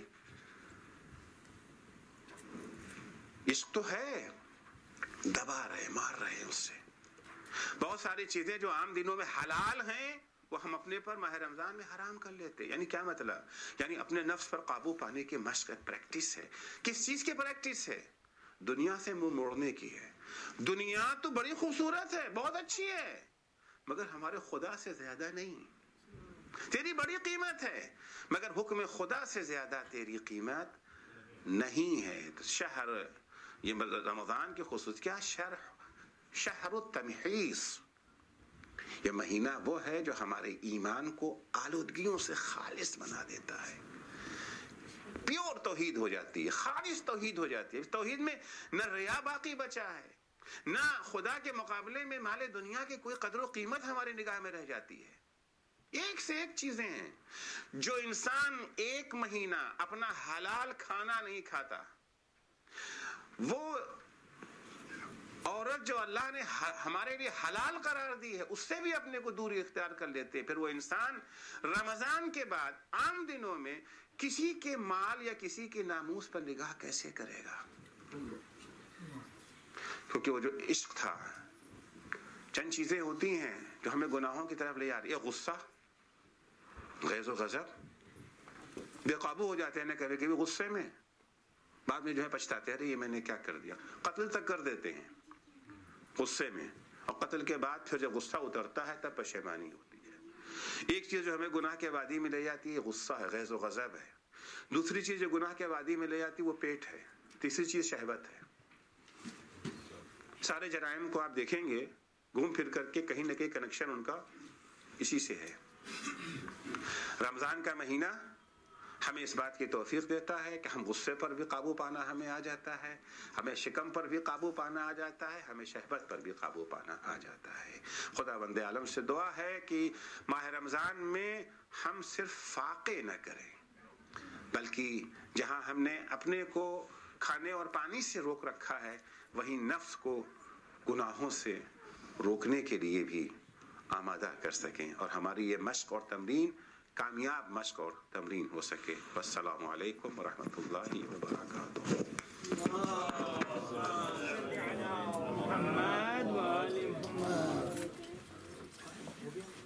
عشق تو ہے, دبا رہے مار رہے اس سے. بہت ساری چیزیں جو عام دنوں میں حلال ہیں وہ ہم اپنے پر ماہ رمضان میں حرام کر لیتے. یعنی کیا مطلب؟ یعنی اپنے نفس پر قابو پانے کی مشق پریکٹس ہے. کس چیز کی پریکٹس ہے؟ دنیا سے منہ موڑنے کی ہے. دنیا تو بڑی خوبصورت ہے, بہت اچھی ہے, مگر ہمارے خدا سے زیادہ نہیں. تیری بڑی قیمت ہے مگر حکم خدا سے زیادہ تیری قیمت نہیں ہے. شہر یہ رمضان کی خصوص کیا؟ شرح شہر التمحیص. یہ مہینہ وہ ہے جو ہمارے ایمان کو آلودگیوں سے خالص بنا دیتا ہے. پیور توحید ہو جاتی ہے, خالص توحید ہو جاتی ہے. توحید میں نہ ریا باقی بچا ہے, نہ خدا کے مقابلے میں مال دنیا کی کوئی قدر و قیمت ہماری نگاہ میں رہ جاتی ہے. ایک سے ایک چیزیں ہیں. جو انسان ایک مہینہ اپنا حلال کھانا نہیں کھاتا, وہ عورت جو اللہ نے ہمارے لیے حلال قرار دی ہے اس سے بھی اپنے کو دوری اختیار کر لیتے ہیں. پھر وہ انسان رمضان کے بعد عام دنوں میں کسی کے مال یا کسی کے ناموس پر نگاہ کیسے کرے گا؟ کیونکہ وہ جو عشق تھا, چند چیزیں ہوتی ہیں جو ہمیں گناہوں کی طرف لے جا رہی ہے. غصہ, غیظ و غضب, بے قابو ہو جاتے ہیں نا کبھی کبھی غصے میں, بعد میں جو ہے پچھتاتے ہیں, ارے یہ میں نے کیا کر دیا. قتل تک کر دیتے ہیں غصے میں, اور قتل کے بعد پھر جب غصہ اترتا ہے تب پشیمانی ہوتی ہے. ایک چیز جو ہمیں گناہ کے وادی میں لے جاتی ہے غصہ ہے, غیظ و غضب ہے. دوسری چیز جو گناہ کے وادی میں لے جاتی ہے وہ پیٹ ہے. تیسری چیز شہوت ہے. سارے جرائم کو آپ دیکھیں گے گھوم پھر کر کے کہیں نہ کہیں کنیکشن ان کا اسی سے ہے. رمضان کا مہینہ ہمیں اس بات کی توفیق دیتا ہے کہ ہم غصے پر بھی قابو پانا ہمیں آ جاتا ہے, ہمیں شکم پر بھی قابو پانا آ جاتا ہے, ہمیں شہوت پر بھی قابو پانا آ جاتا ہے. خدا بند عالم سے دعا ہے کہ ماہ رمضان میں ہم صرف فاقے نہ کریں, بلکہ جہاں ہم نے اپنے کو کھانے اور پانی سے روک رکھا ہے وہیں نفس کو گناہوں سے روکنے کے لیے بھی آمادہ کر سکیں, اور ہماری یہ مشق اور تمرین کامیاب مشق اور تمرین ہو سکے. والسلام علیکم ورحمۃ اللہ وبرکاتہ.